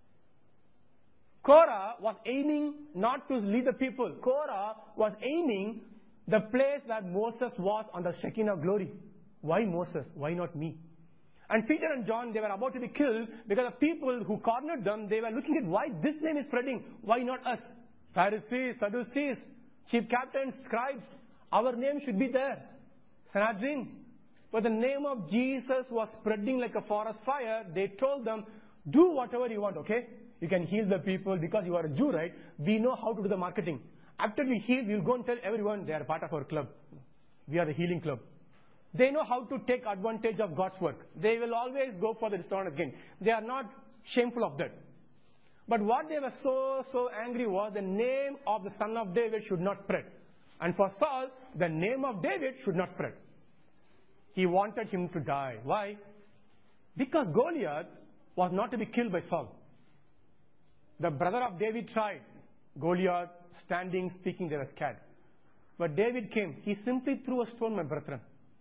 Korah was aiming not to lead the people. Korah was aiming the place where Moses was on the Shekinah glory. Why Moses? Why not me? And Peter and John, they were about to be killed because the people who cornered them, they were looking at why this name is spreading. Why not us? Pharisees, Sadducees, chief captains, scribes. Our name should be there. Sanhedrin. But the name of Jesus was spreading like a forest fire. They told them, do whatever you want, okay? You can heal the people because you are a Jew, right? We know how to do the marketing. After we heal, we'll go and tell everyone they are part of our club. We are the healing club. They know how to take advantage of God's work. They will always go for the dishonored gain. They are not shameful of that. But what they were so, so angry was the name of the son of David should not spread. And for Saul, the name of David should not spread. He wanted him to die. Why? Because Goliath was not to be killed by Saul. The brother of David tried. Goliath, standing, speaking, they were scared. But David came. He simply threw a stone, my brethren.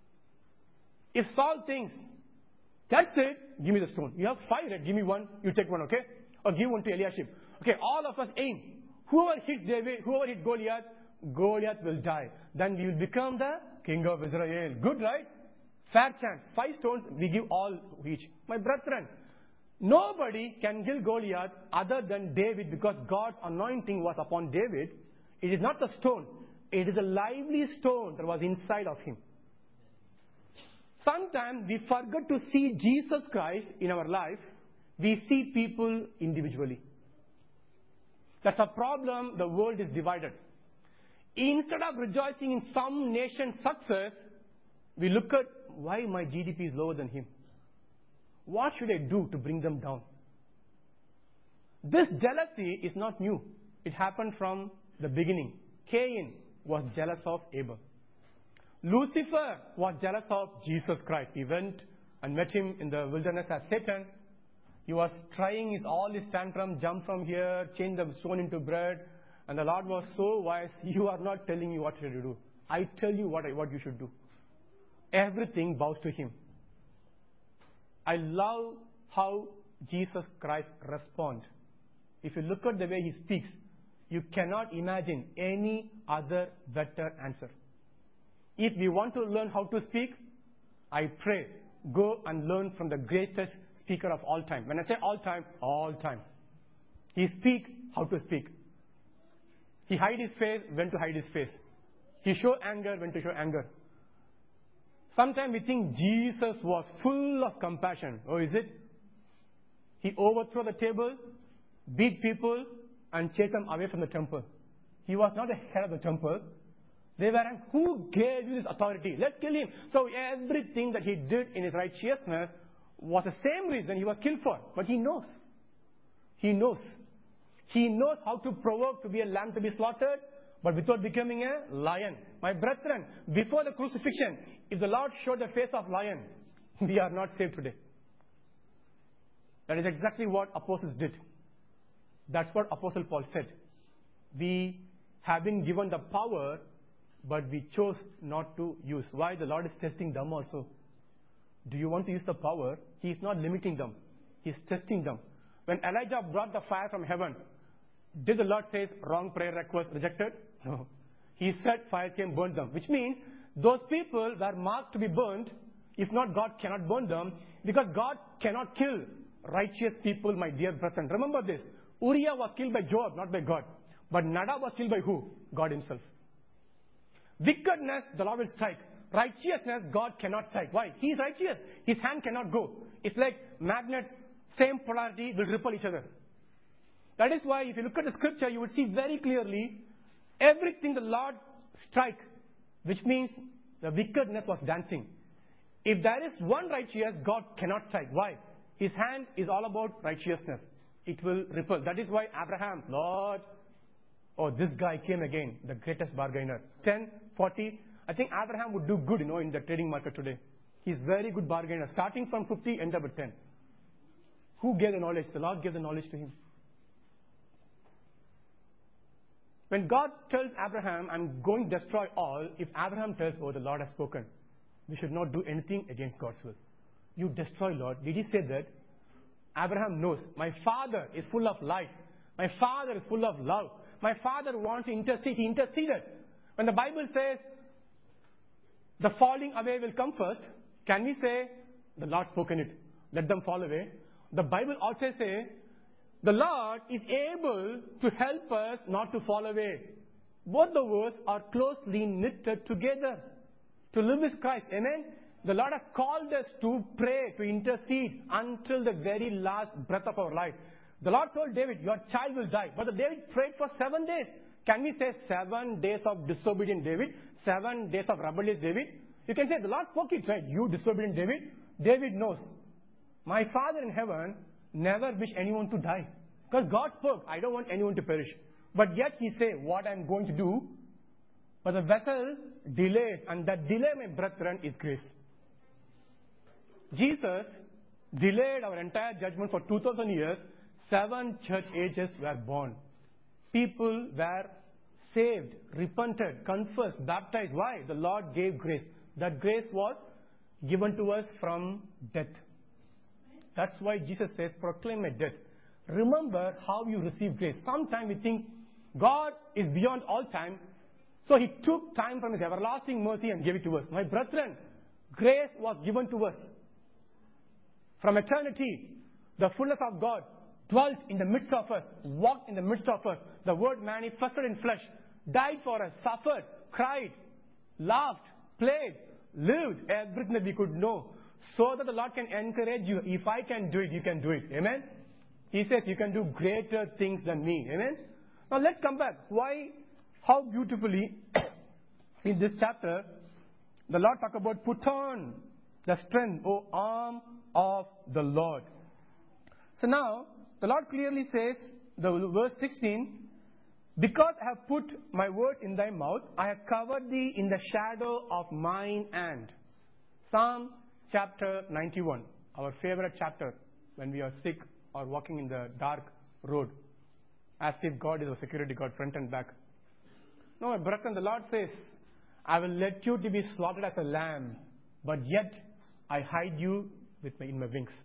If Saul thinks, that's it, give me the stone. You have five, right? Give me one, you take one, okay? Or give one to Eliashib. Okay, all of us aim. Whoever hits David, whoever hits Goliath, Goliath will die. Then we will become the king of Israel. Good, right? Fair chance. Five stones, we give all each. My brethren, nobody can kill Goliath other than David because God's anointing was upon David. It is not the stone. It is a lively stone that was inside of him. Sometimes we forget to see Jesus Christ in our life. We see people individually. That's a problem. The world is divided. Instead of rejoicing in some nation's success, we look at why my G D P is lower than him. What should I do to bring them down? This jealousy is not new. It happened from the beginning. Cain was jealous of Abel. Lucifer was jealous of Jesus Christ. He went and met him in the wilderness as Satan. He was trying his all his tantrum, jump from here, change the stone into bread. And the Lord was so wise, you are not telling me what to do. I tell you what, I, what you should do. Everything bows to him. I love how Jesus Christ responds. If you look at the way he speaks, you cannot imagine any other better answer. If we want to learn how to speak, I pray, go and learn from the greatest speaker of all time. When I say all time, all time. He speaks how to speak. He hide his face, when to hide his face. He show anger, when to show anger. Sometimes we think Jesus was full of compassion. Oh, is it? He overthrew the table, beat people, and chased them away from the temple. He was not the head of the temple. They were, who gave you this authority? Let's kill him. So everything that he did in his righteousness was the same reason he was killed for. But he knows. He knows. He knows how to provoke to be a lamb to be slaughtered, but without becoming a lion. My brethren, before the crucifixion, if the Lord showed the face of lion, we are not saved today. That is exactly what apostles did. That's what Apostle Paul said. We have been given the power, but we chose not to use. Why? The Lord is testing them also. Do you want to use the power? He is not limiting them. He is testing them. When Elijah brought the fire from heaven, did the Lord say, wrong prayer request rejected? No. He said fire came, burned them. Which means those people were marked to be burned. If not, God cannot burn them. Because God cannot kill righteous people, my dear brethren. Remember this. Uriah was killed by Joab, not by God. But Nadab was killed by who? God himself. Wickedness, the Lord will strike. Righteousness, God cannot strike. Why? He is righteous. His hand cannot go. It's like magnets, same polarity will repel each other. That is why if you look at the scripture, you will see very clearly everything the Lord strike, which means the wickedness was dancing. If there is one righteous, God cannot strike. Why? His hand is all about righteousness. It will repel. That is why Abraham, Lord, oh, this guy came again, the greatest bargainer. ten, forty. I think Abraham would do good, you know, in the trading market today. He's very good bargainer. Starting from fifty, end up at ten. Who gave the knowledge? The Lord gave the knowledge to him. When God tells Abraham, I'm going to destroy all, if Abraham tells, oh, the Lord has spoken, we should not do anything against God's will. You destroy, Lord. Did he say that? Abraham knows, my father is full of life. My father is full of love. My father wants to intercede. He interceded. When the Bible says, the falling away will come first, can we say, the Lord spoken it, let them fall away? The Bible also says, the Lord is able to help us not to fall away. Both the words are closely knitted together. To live with Christ, amen? The Lord has called us to pray, to intercede until the very last breath of our life. The Lord told David, your child will die. But David prayed for seven days. Can we say seven days of disobedient David? Seven days of rebellious David? You can say, the Lord spoke it, right? You disobedient David? David knows. My Father in heaven never wish anyone to die. Because God spoke, I don't want anyone to perish. But yet he say, what I'm going to do. But the vessel delays, and that delay, my brethren, is grace. Jesus delayed our entire judgment for two thousand years. Seven church ages were born. People were saved, repented, confessed, baptized. Why? The Lord gave grace. That grace was given to us from death. That's why Jesus says, proclaim my death. Remember how you receive grace. Sometimes we think God is beyond all time, so he took time from his everlasting mercy and gave it to us. My brethren, grace was given to us. From eternity, the fullness of God dwelt in the midst of us, walked in the midst of us. The Word manifested in flesh, died for us, suffered, cried, laughed, played, lived, everything that we could know, so that the Lord can encourage you. If I can do it, you can do it. Amen? He says, you can do greater things than me. Amen? Now let's come back. Why, how beautifully, in this chapter, the Lord talk about put on the strength, O arm of the Lord. So now, the Lord clearly says, the verse sixteen, because I have put my words in thy mouth, I have covered thee in the shadow of mine hand. Psalm chapter ninety-one, our favorite chapter when we are sick or walking in the dark road, as if God is a security guard front and back. No, my brethren, the Lord says, I will let you to be slaughtered as a lamb, but yet I hide you with my, in my wings.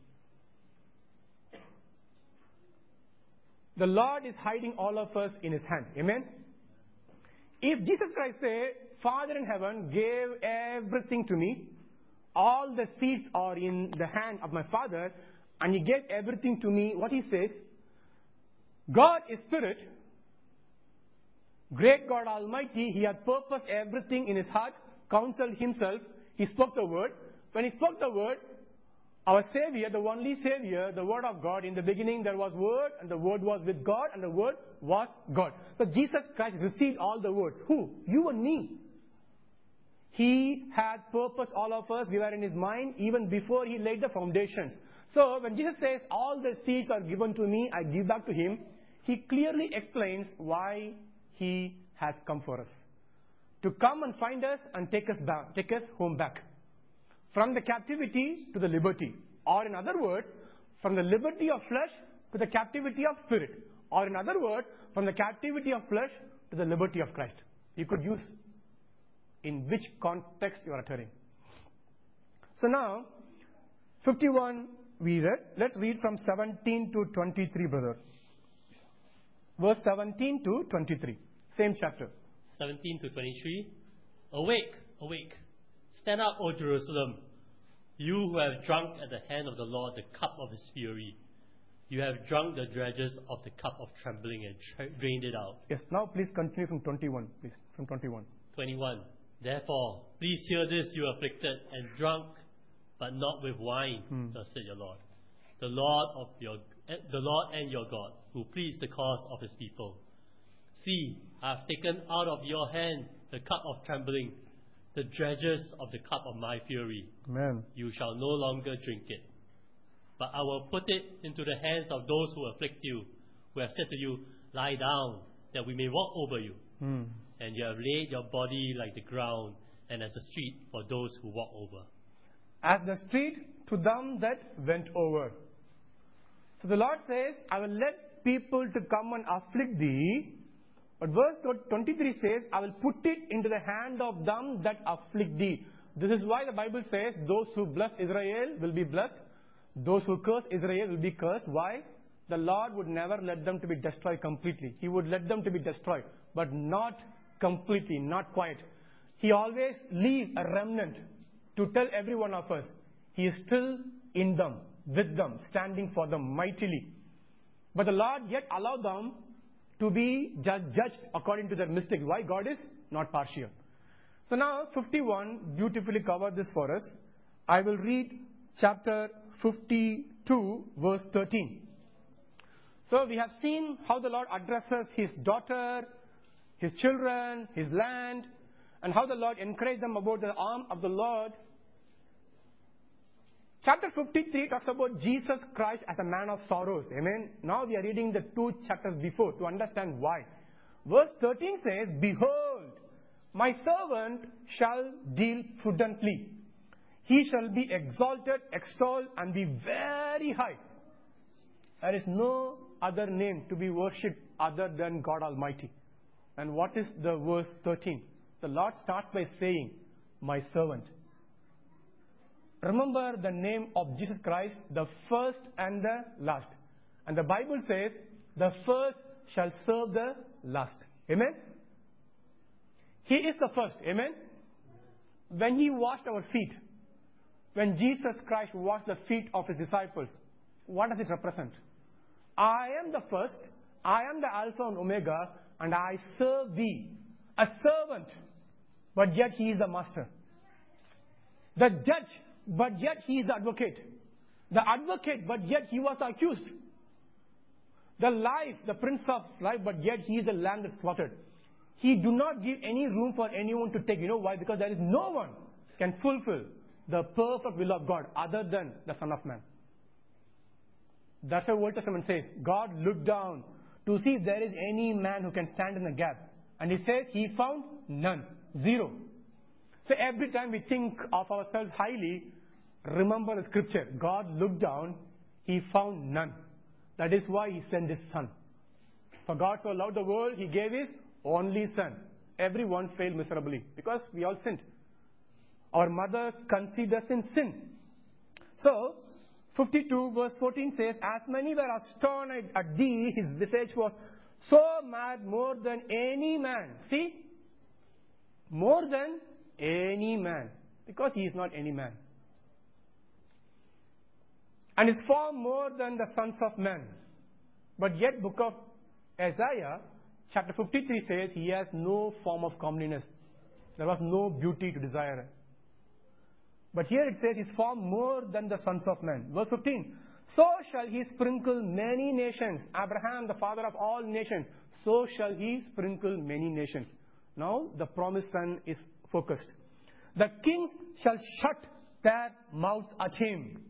The Lord is hiding all of us in his hand. Amen? If Jesus Christ say, Father in heaven gave everything to me, all the seeds are in the hand of my Father, and he gave everything to me, what he says, God is spirit, great God Almighty, he had purposed everything in his heart, counseled himself, he spoke the word. When he spoke the word, our Savior, the only Savior, the Word of God, in the beginning there was Word, and the Word was with God, and the Word was God. So Jesus Christ received all the words. Who? You and me. He had purposed all of us. We were in his mind even before he laid the foundations. So when Jesus says, all the seeds are given to me, I give back to him, he clearly explains why he has come for us. To come and find us and take us back, take us home back. From the captivity to the liberty. Or in other words, from the liberty of flesh to the captivity of spirit. Or in other words, from the captivity of flesh to the liberty of Christ. You could use in which context you are uttering. So now, fifty-one we read. Let's read from seventeen to twenty-three, brother. Verse seventeen to twenty-three. Same chapter. seventeen to twenty-three. Awake, awake. Stand up, O Jerusalem, you who have drunk at the hand of the Lord the cup of his fury. You have drunk the dregs of the cup of trembling and tra- drained it out. Yes, now please continue from twenty-one. Please, from twenty-one. twenty-one. Therefore, please hear this, you afflicted and drunk, but not with wine, Hmm. thus said your Lord. The Lord of your, the Lord and your God, who pleads the cause of his people. See, I have taken out of your hand the cup of trembling, the dregs of the cup of my fury. Amen. You shall no longer drink it. But I will put it into the hands of those who afflict you, who have said to you, lie down, that we may walk over you. Hmm. And you have laid your body like the ground, and as a street for those who walk over. As the street to them that went over. So the Lord says, I will let people to come and afflict thee. But verse twenty-three says, I will put it into the hand of them that afflict thee. This is why the Bible says, those who bless Israel will be blessed. Those who curse Israel will be cursed. Why? The Lord would never let them to be destroyed completely. He would let them to be destroyed, but not completely, not quite. He always leaves a remnant to tell every one of us, He is still in them, with them, standing for them mightily. But the Lord yet allowed them to be judge, judged according to their mistakes. Why? God is not partial. So now, fifty-one beautifully covered this for us. I will read chapter fifty-two, verse thirteen. So we have seen how the Lord addresses His daughter, His children, His land, and how the Lord encouraged them about the arm of the Lord. Chapter fifty-three talks about Jesus Christ as a man of sorrows. Amen. Now we are reading the two chapters before to understand why. Verse thirteen says, behold, my servant shall deal prudently. He shall be exalted, extolled, and be very high. There is no other name to be worshipped other than God Almighty. And what is the verse thirteen? The Lord starts by saying, my servant. Remember the name of Jesus Christ, the first and the last. And the Bible says, the first shall serve the last. Amen? He is the first. Amen? When He washed our feet, when Jesus Christ washed the feet of His disciples, what does it represent? I am the first, I am the Alpha and Omega, and I serve thee. A servant, but yet He is the master. The judge, but yet He is the advocate. The advocate, but yet He was accused. The life, the Prince of Life, but yet He is the lamb that slaughtered. He do not give any room for anyone to take. You know why? Because there is no one can fulfill the perfect will of God other than the Son of Man. That's what Old Testament says. God looked down to see if there is any man who can stand in the gap. And He says He found none. Zero. So every time we think of ourselves highly, remember the scripture. God looked down, He found none. That is why He sent His Son. For God so loved the world, He gave His only Son. Everyone failed miserably because we all sinned. Our mothers conceived us in sin. So, fifty-two verse fourteen says, as many were astonished at thee, His visage was so mad more than any man. See? More than any man. Because He is not any man. And His form more than the sons of men. But yet book of Isaiah, chapter fifty-three says, He has no form of comeliness. There was no beauty to desire. But here it says, His form more than the sons of men. Verse fifteen, so shall He sprinkle many nations. Abraham, the father of all nations. So shall He sprinkle many nations. Now the promised Son is focused. The kings shall shut their mouths at Him.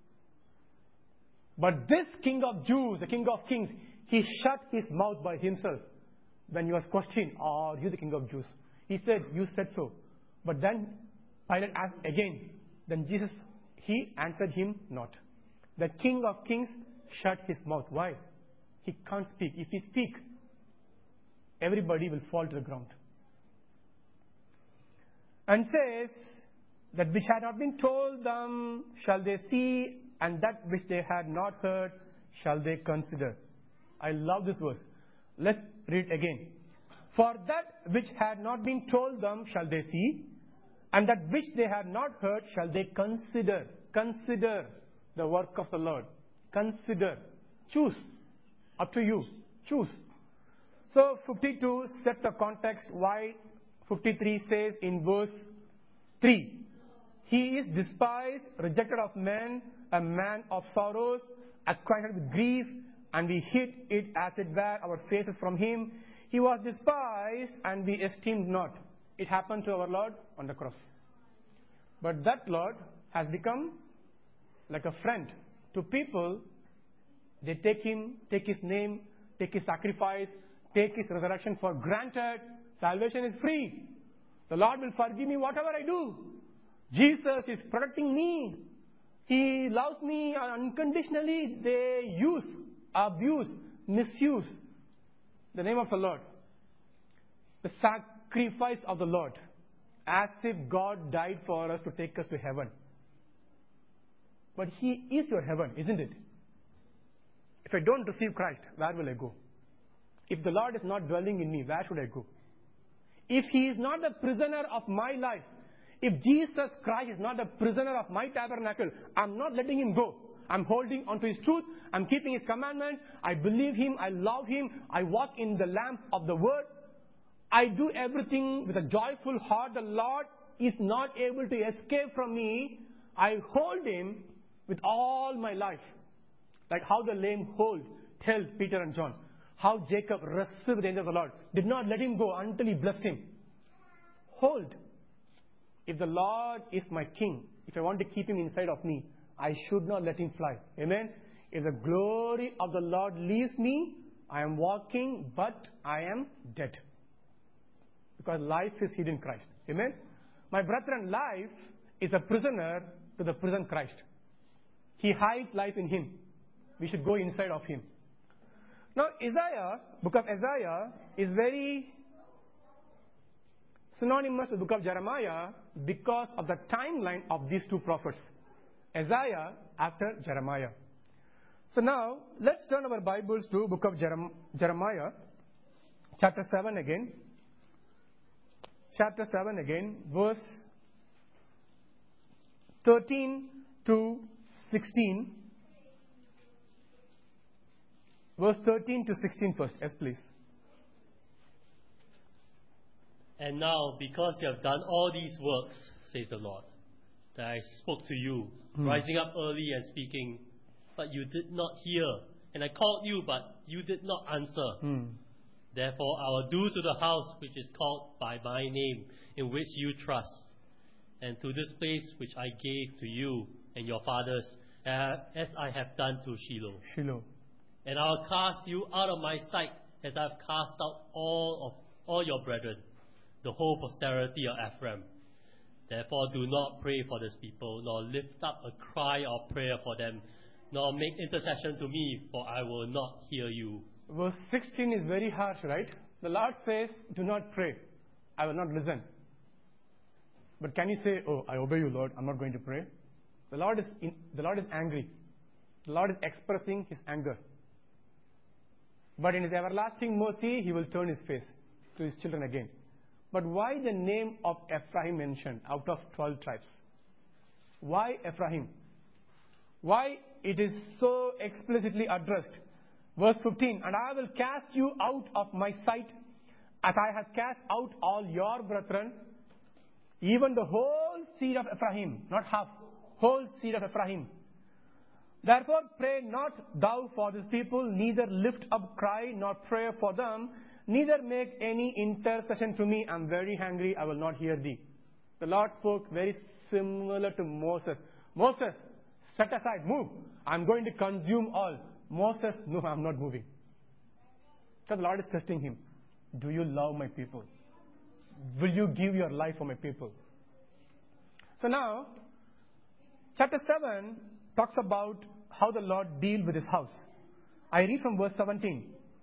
But this King of Jews, the King of Kings, He shut His mouth by Himself. When He was questioned, are you the King of Jews? He said, you said so. But then Pilate asked again. Then Jesus, He answered him not. The King of Kings shut His mouth. Why? He can't speak. If He speak, everybody will fall to the ground. And says, that which had not been told them shall they see, and that which they had not heard shall they consider. I love this verse. Let's read it again. For that which had not been told them shall they see, and that which they had not heard shall they consider. Consider the work of the Lord. Consider. Choose. Up to you. Choose. So fifty-two set the context why fifty-three says in verse three, He is despised, rejected of men, a man of sorrows, acquainted with grief, and we hid it as it were our faces from him. He was despised, and we esteemed not. It happened to our Lord on the cross. But that Lord has become like a friend to people. They take Him, take His name, take His sacrifice, take His resurrection for granted. Salvation is free. The Lord will forgive me whatever I do. Jesus is protecting me. He loves me unconditionally. They use, abuse, misuse the name of the Lord. The sacrifice of the Lord. As if God died for us to take us to heaven. But He is your heaven, isn't it? If I don't receive Christ, where will I go? If the Lord is not dwelling in me, where should I go? If He is not the prisoner of my life, if Jesus Christ is not the prisoner of my tabernacle, I'm not letting Him go. I'm holding onto His truth. I'm keeping His commandments. I believe Him. I love Him. I walk in the lamp of the Word. I do everything with a joyful heart. The Lord is not able to escape from me. I hold Him with all my life. Like how the lame hold, held Peter and John. How Jacob received the angel of the Lord. Did not let him go until he blessed him. Hold. If the Lord is my king, if I want to keep Him inside of me, I should not let Him fly. Amen? If the glory of the Lord leaves me, I am walking, but I am dead. Because life is hid in Christ. Amen? My brethren, life is a prisoner to the prison Christ. He hides life in Him. We should go inside of Him. Now, Isaiah, book of Isaiah is very synonymous with the book of Jeremiah because of the timeline of these two prophets. Isaiah after Jeremiah. So now, let's turn our Bibles to book of Jerem- Jeremiah, chapter seven again. Chapter seven again, verse thirteen to sixteen. Verse thirteen to sixteen first. Yes, please. And now, because you have done all these works, says the Lord, that I spoke to you, hmm. rising up early and speaking, but you did not hear. And I called you, but you did not answer. Hmm. Therefore, I will do to the house which is called by my name, in which you trust, and to this place which I gave to you and your fathers, uh, as I have done to Shiloh. Shiloh. And I will cast you out of my sight, as I have cast out all of all your brethren, the whole posterity of Ephraim. Therefore, do not pray for this people, nor lift up a cry or prayer for them, nor make intercession to me, for I will not hear you. Verse sixteen is very harsh, right? The Lord says, do not pray. I will not listen. But can you say, oh, I obey you, Lord, I'm not going to pray? The Lord is in, the Lord is angry. The Lord is expressing His anger. But in His everlasting mercy, He will turn His face to His children again. But why the name of Ephraim mentioned out of twelve tribes? Why Ephraim? Why it is so explicitly addressed? Verse fifteen, and I will cast you out of my sight, as I have cast out all your brethren, even the whole seed of Ephraim, not half, whole seed of Ephraim. Therefore pray not thou for this people, neither lift up cry, nor prayer for them, neither make any intercession to me. I am very angry, I will not hear thee. The Lord spoke very similar to Moses. Moses, set aside, move. I am going to consume all. Moses, no, I am not moving. So the Lord is testing him. Do you love my people? Will you give your life for my people? So now, chapter seven talks about how the Lord deals with His house. I read from verse seventeen.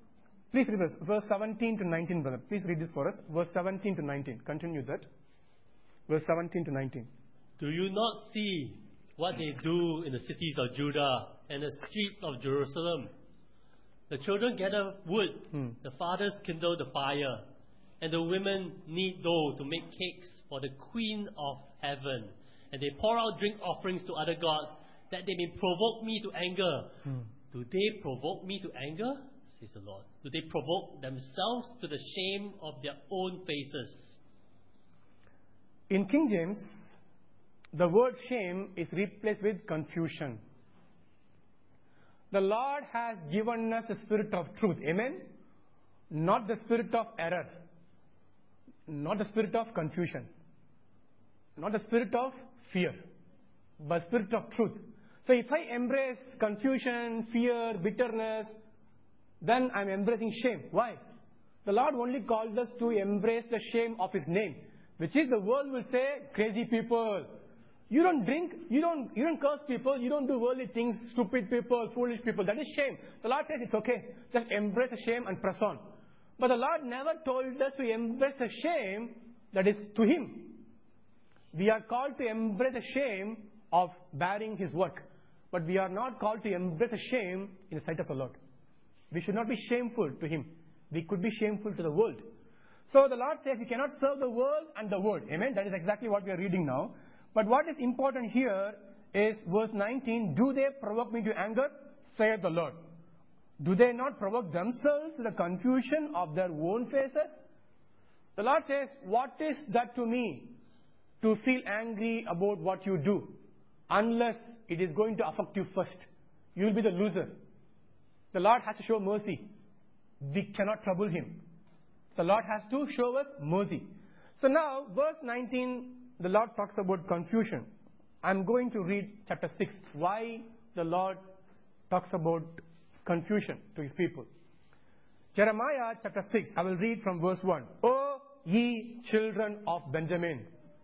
Please read this. Verse seventeen to nineteen, brother. Please read this for us. Verse seventeen to nineteen. Continue that. Verse seventeen to nineteen. Do you not see what they do in the cities of Judah and the streets of Jerusalem? The children gather wood, Hmm. the fathers kindle the fire, and the women knead dough to make cakes for the Queen of Heaven. And they pour out drink offerings to other gods, that they may provoke me to anger. Hmm. Do they provoke me to anger? Says the Lord. Do they provoke themselves to the shame of their own faces? In King James, the word shame is replaced with confusion. The Lord has given us the spirit of truth. Amen? Not the spirit of error. Not the spirit of confusion. Not the spirit of fear. But spirit of truth. So if I embrace confusion, fear, bitterness, then I'm embracing shame. Why? The Lord only called us to embrace the shame of His name, which is the world will say, crazy people. You don't drink, you don't, you don't curse people, you don't do worldly things, stupid people, foolish people. That is shame. The Lord says it's okay. Just embrace the shame and press on. But the Lord never told us to embrace the shame that is to Him. We are called to embrace the shame of bearing His work. But we are not called to embrace the shame in the sight of the Lord. We should not be shameful to Him. We could be shameful to the world. So the Lord says you cannot serve the world and the word. Amen? That is exactly what we are reading now. But what is important here is verse nineteen. Do they provoke me to anger? Saith the Lord. Do they not provoke themselves to the confusion of their own faces? The Lord says, what is that to me to feel angry about what you do? Unless it is going to affect you first. You will be the loser. The Lord has to show mercy. We cannot trouble Him. The Lord has to show us mercy. So now, verse nineteen, the Lord talks about confusion. I'm going to read chapter six. Why the Lord talks about confusion to His people. Jeremiah chapter six, I will read from verse one. O ye children of Benjamin,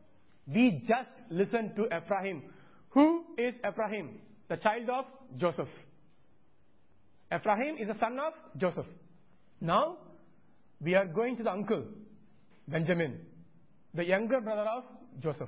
we just listen to Ephraim. Who is Ephraim? The child of Joseph. Ephraim is the son of Joseph. Now, we are going to the uncle, Benjamin, the younger brother of Joseph.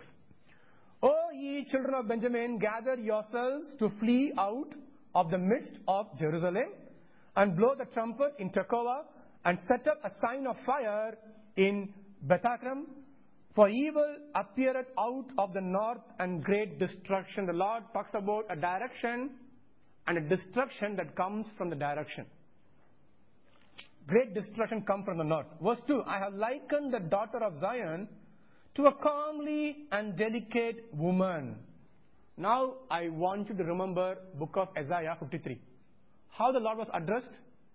O ye children of Benjamin, gather yourselves to flee out of the midst of Jerusalem, and blow the trumpet in Tekoa, and set up a sign of fire in Bethakram. For evil appeareth out of the north, and great destruction. The Lord talks about a direction and a destruction that comes from the direction. Great destruction comes from the north. Verse two, I have likened the daughter of Zion to a comely and delicate woman. Now I want you to remember book of Isaiah fifty-three. How the Lord was addressed?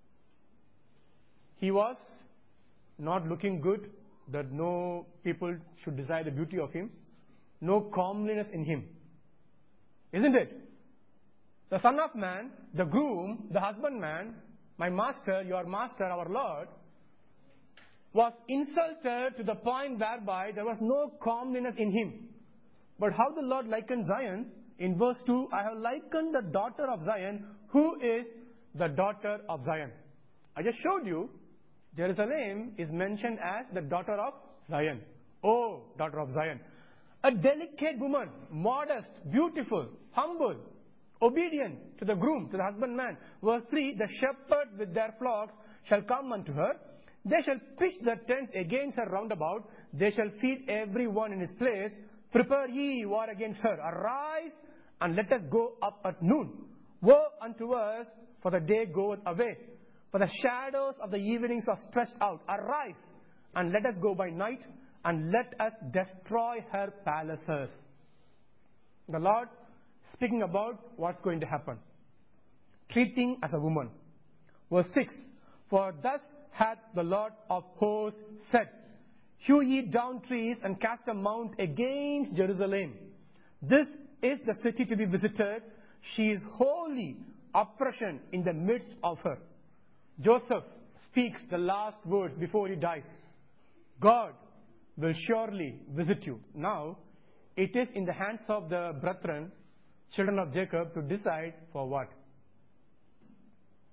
He was not looking good, that no people should desire the beauty of Him. No comeliness in Him. Isn't it? The Son of Man, the groom, the husbandman, my master, your master, our Lord, was insulted to the point whereby there was no comeliness in Him. But how the Lord likened Zion? In verse two, I have likened the daughter of Zion. Who is the daughter of Zion? I just showed you, Jerusalem is mentioned as the daughter of Zion. Oh, daughter of Zion. A delicate woman, modest, beautiful, humble, obedient to the groom, to the husbandman. Verse three, the shepherds with their flocks shall come unto her. They shall pitch their tents against her round about. They shall feed every one in his place. Prepare ye war against her. Arise, and let us go up at noon. Woe unto us, for the day goeth away. For the shadows of the evenings are stretched out. Arise, and let us go by night, and let us destroy her palaces. The Lord speaking about what's going to happen. Treating as a woman. Verse six, for thus hath the Lord of hosts said, hew ye down trees and cast a mount against Jerusalem. This is the city to be visited. She is wholly oppression in the midst of her. Joseph speaks the last words before he dies. God will surely visit you. Now, it is in the hands of the brethren, children of Jacob, to decide for what?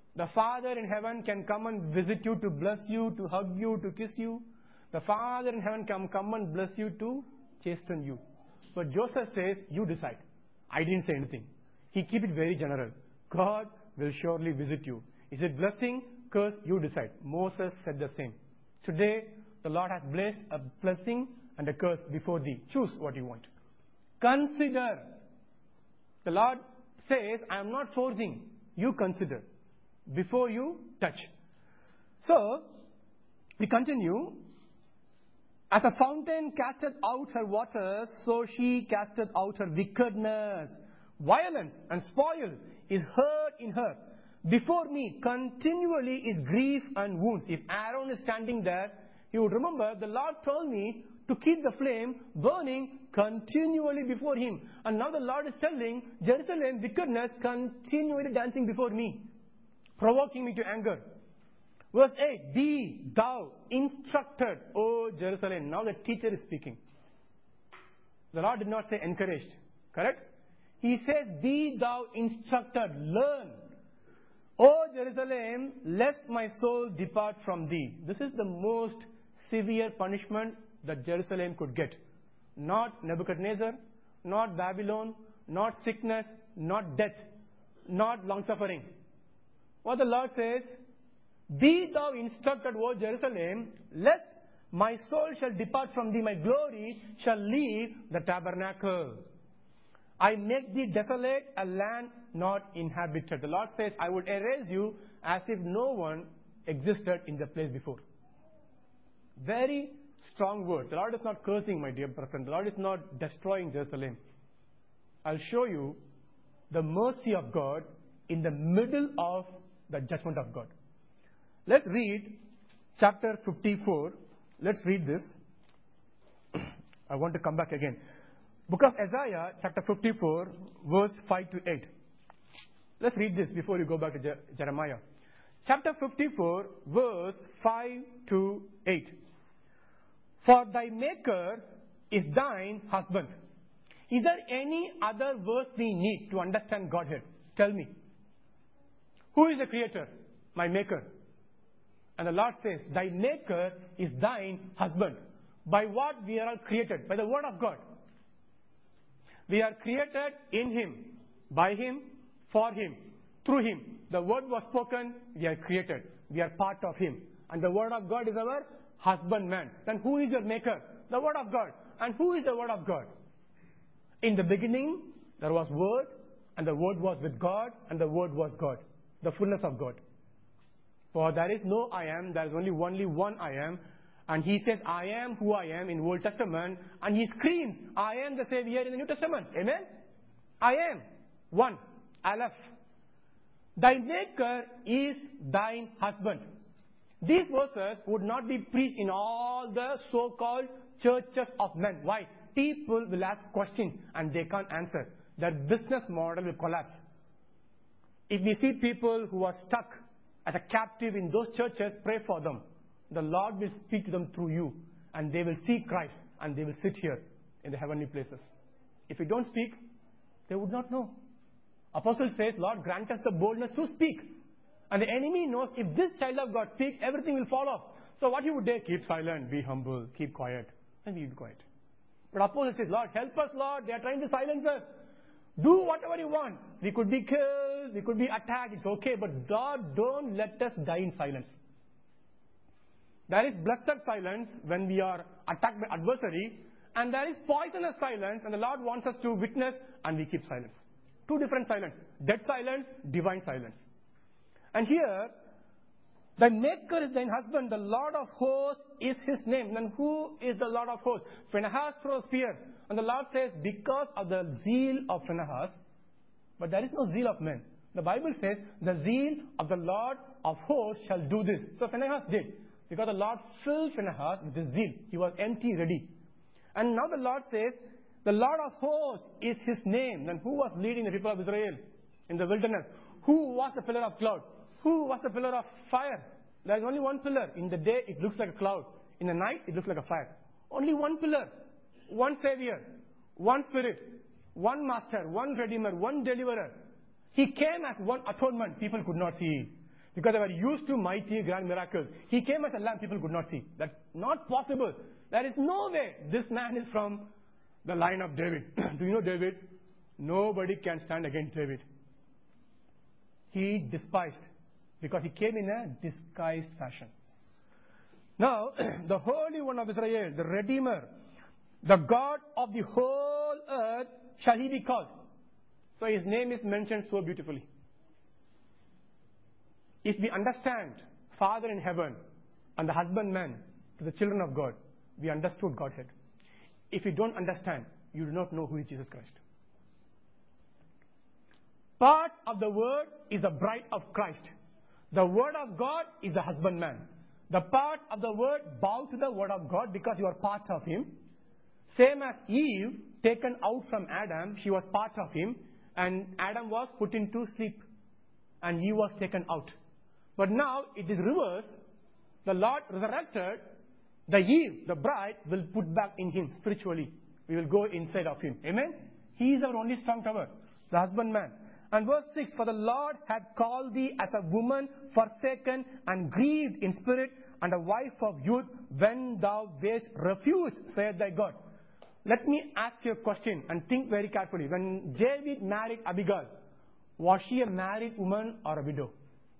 The Father in heaven can come and visit you to bless you, to hug you, to kiss you. The Father in heaven can come and bless you to chasten you. But Joseph says, you decide. I didn't say anything. He keep it very general. God will surely visit you. Is it blessing, curse? You decide. Moses said the same. Today, the Lord has blessed a blessing and a curse before thee. Choose what you want. Consider. The Lord says, I am not forcing. You consider before you touch. So, we continue. As a fountain casteth out her waters, so she casteth out her wickedness. Violence and spoil is heard in her. Before me continually is grief and wounds. If Aaron is standing there, he would remember the Lord told me to keep the flame burning continually before him. And now the Lord is telling Jerusalem, wickedness continually dancing before me, provoking me to anger. Verse eight, Thee thou instructed, O Jerusalem. Now the teacher is speaking. The Lord did not say encouraged. Correct? He says, Thee thou instructed, learn. O Jerusalem, lest my soul depart from thee. This is the most severe punishment that Jerusalem could get. Not Nebuchadnezzar, not Babylon, not sickness, not death, not long suffering. What the Lord says, Be thou instructed, O Jerusalem, lest my soul shall depart from thee, my glory shall leave the tabernacle. I make thee desolate, a land not inhabited. The Lord says, I would erase you as if no one existed in the place before. Very strong word. The Lord is not cursing, my dear brethren. The Lord is not destroying Jerusalem. I'll show you the mercy of God in the middle of the judgment of God. Let's read chapter fifty-four. Let's read this. I want to come back again. Book of Isaiah, chapter fifty-four, verse five to eight. Let's read this before you go back to Je- Jeremiah. Chapter fifty-four, verse five to eight. For thy maker is thine husband. Is there any other verse we need to understand Godhead? Tell me. Who is the creator? My maker. And the Lord says, thy maker is thine husband. By what we are all created? By the word of God. We are created in him, by him, for him, through him. The word was spoken, we are created. We are part of him. And the word of God is our husbandman. Then who is your maker? The word of God. And who is the word of God? In the beginning, there was word, and the word was with God, and the word was God. The fullness of God. For there is no I am, there is only only one I am. And he says, I am who I am in Old Testament. And he screams, I am the Savior in the New Testament. Amen? I am. One. Aleph. Thy maker is thine husband. These verses would not be preached in all the so-called churches of men. Why? People will ask questions and they can't answer. Their business model will collapse. If we see people who are stuck as a captive in those churches, pray for them. The Lord will speak to them through you. And they will see Christ. And they will sit here in the heavenly places. If you don't speak, they would not know. Apostle says, Lord, grant us the boldness to speak. And the enemy knows if this child of God speaks, everything will fall off. So what he would do? Keep silent, be humble, keep quiet. And we be quiet. But Apostle says, Lord, help us, Lord. They are trying to silence us. Do whatever you want. We could be killed, we could be attacked. It's okay. But God, don't let us die in silence. There is blessed silence when we are attacked by adversary. And there is poisonous silence. And the Lord wants us to witness and we keep silence. Two different silence. Dead silence, divine silence. And here, the maker is thine husband. The Lord of hosts is his name. Then who is the Lord of hosts? Phinehas throws spear. And the Lord says, because of the zeal of Phinehas, but there is no zeal of men. The Bible says, the zeal of the Lord of hosts shall do this. So Phinehas did. Because the Lord filled Phinehas with his zeal. He was empty, ready. And now the Lord says, the Lord of hosts is his name. Then who was leading the people of Israel in the wilderness? Who was the pillar of cloud? Who was the pillar of fire? There is only one pillar. In the day, it looks like a cloud. In the night, it looks like a fire. Only one pillar. One Savior. One Spirit. One Master. One Redeemer. One Deliverer. He came as one atonement. People could not see. because they were used to mighty grand miracles. He came as a lamb people could not see. That's not possible. There is no way this man is from the line of David. Do you know David? Nobody can stand against David. He despised because he came in a disguised fashion. Now, the Holy One of Israel, the Redeemer, the God of the whole earth, shall he be called. So his name is mentioned so beautifully. If we understand Father in heaven and the husbandman to the children of God, we understood Godhead. If you don't understand, you do not know who is Jesus Christ. Part of the Word is the bride of Christ. The Word of God is the husbandman. The part of the Word bow to the Word of God because you are part of Him. Same as Eve, taken out from Adam, she was part of him, and Adam was put into sleep, and Eve was taken out. But now it is reversed. The Lord resurrected. The Eve, the bride, will put back in Him spiritually. We will go inside of Him. Amen? He is our only strong tower, the husbandman. And verse six, for the Lord had called thee as a woman forsaken and grieved in spirit, and a wife of youth, when thou wast refused, saith thy God. Let me ask you a question and think very carefully. When David married Abigail, was she a married woman or a widow?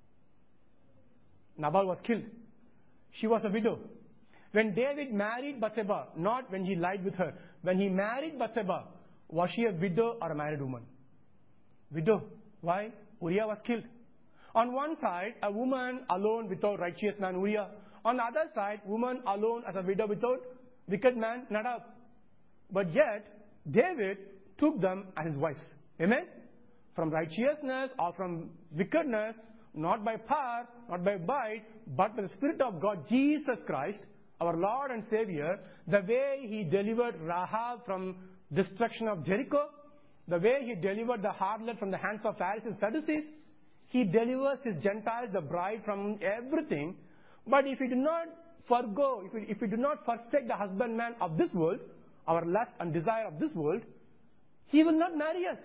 Nabal was killed. She was a widow. When David married Bathsheba, not when he lied with her, when he married Bathsheba, was she a widow or a married woman? Widow. Why? Uriah was killed. On one side, a woman alone without righteous man Uriah. On the other side, woman alone as a widow without wicked man Nadab. But yet, David took them as his wives. Amen? From righteousness or from wickedness, not by power, not by might, but by the Spirit of God, Jesus Christ, our Lord and Savior, the way He delivered Rahab from destruction of Jericho, the way He delivered the harlot from the hands of Pharisees and Sadducees, He delivers His Gentiles, the bride, from everything. But if we do not forgo, if we, if we do not forsake the husbandman of this world, our lust and desire of this world, He will not marry us.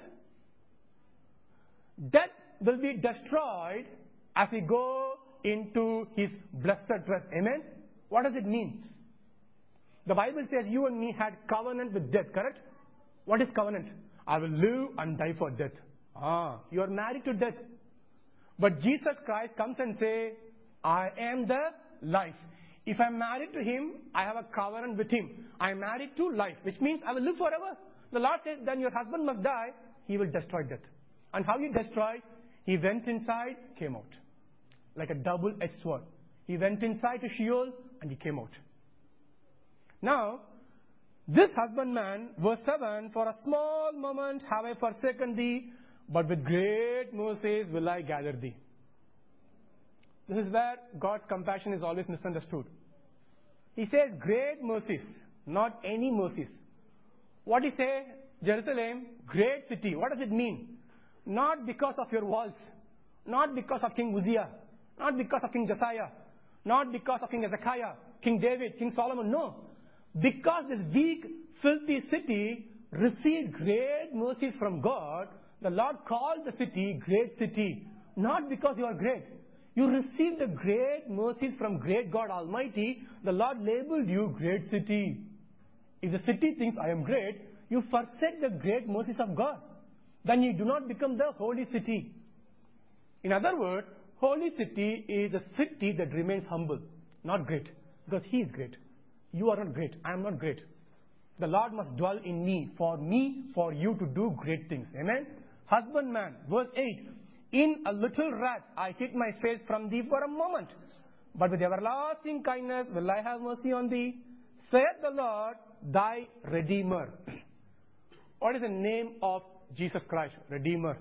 Death will be destroyed as we go into His blessed rest. Amen? What does it mean? The Bible says you and me had covenant with death, correct? What is covenant? I will live and die for death. Ah, you are married to death. But Jesus Christ comes and says, I am the life. If I am married to Him, I have a covenant with Him. I am married to life, which means I will live forever. The Lord says, then your husband must die. He will destroy death. And how He destroyed? He went inside, came out. Like a double-edged sword. He went inside to Sheol and He came out. Now, this husbandman, verse seven, for a small moment have I forsaken thee, but with great mercies will I gather thee. This is where God's compassion is always misunderstood. He says great mercies, not any mercies. What He say? Jerusalem, great city. What does it mean? Not because of your walls, not because of King Uzziah, not because of King Josiah, not because of King Hezekiah, King David, King Solomon. No. Because this weak, filthy city received great mercies from God, the Lord called the city great city. Not because you are great. You received the great mercies from great God Almighty. The Lord labeled you great city. If the city thinks I am great, you forsake the great mercies of God. Then you do not become the holy city. In other words, holy city is a city that remains humble, not great. Because He is great. You are not great. I am not great. The Lord must dwell in me, for me, for you to do great things. Amen? Husbandman, verse eight. In a little wrath I hid my face from thee for a moment, but with everlasting kindness will I have mercy on thee, saith the Lord, thy Redeemer. What is the name of Jesus Christ? Redeemer.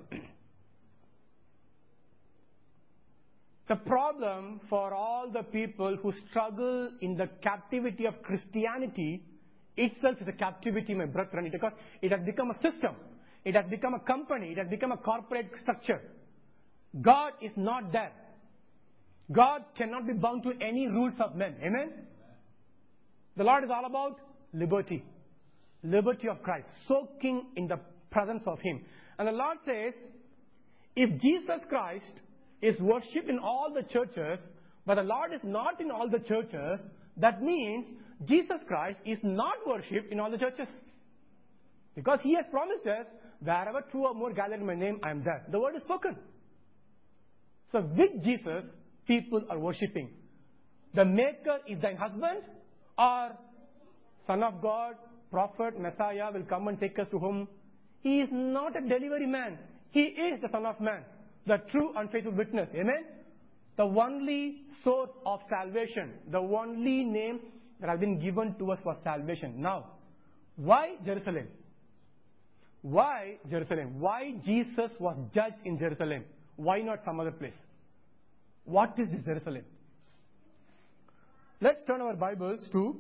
The problem for all the people who struggle in the captivity of Christianity itself is a captivity, my brethren, because it has become a system. It has become a company. It has become a corporate structure. God is not there. God cannot be bound to any rules of men. Amen? The Lord is all about liberty. Liberty of Christ. Soaking in the presence of Him. And the Lord says, if Jesus Christ is worshipped in all the churches, but the Lord is not in all the churches, that means Jesus Christ is not worshipped in all the churches. Because He has promised us, wherever two or more gather in my name, I am there. The word is spoken. So with Jesus, people are worshipping. The Maker is thine husband, or Son of God, Prophet, Messiah will come and take us to whom? He is not a delivery man. He is the Son of Man, the true and faithful witness. Amen? The only source of salvation, the only name that has been given to us for salvation. Now, why Jerusalem? Why Jerusalem? Why Jesus was judged in Jerusalem? Why not some other place? What is this Jerusalem? Let's turn our Bibles to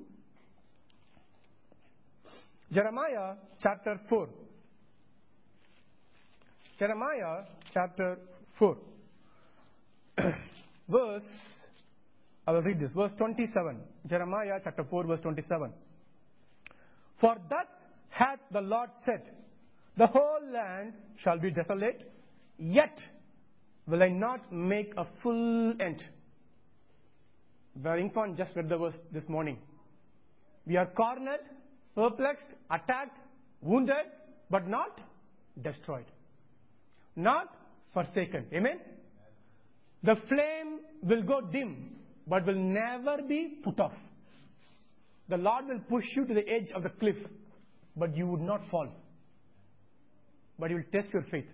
Jeremiah chapter four. Jeremiah chapter four. Verse, I will read this, verse twenty-seven. Jeremiah chapter four, verse twenty-seven. For thus hath the Lord said, the whole land shall be desolate, yet will I not make a full end. Barrington just read the verse this morning. We are cornered, perplexed, attacked, wounded, but not destroyed. Not forsaken. Amen? The flame will go dim, but will never be put off. The Lord will push you to the edge of the cliff, but you would not fall. But He will test your faith.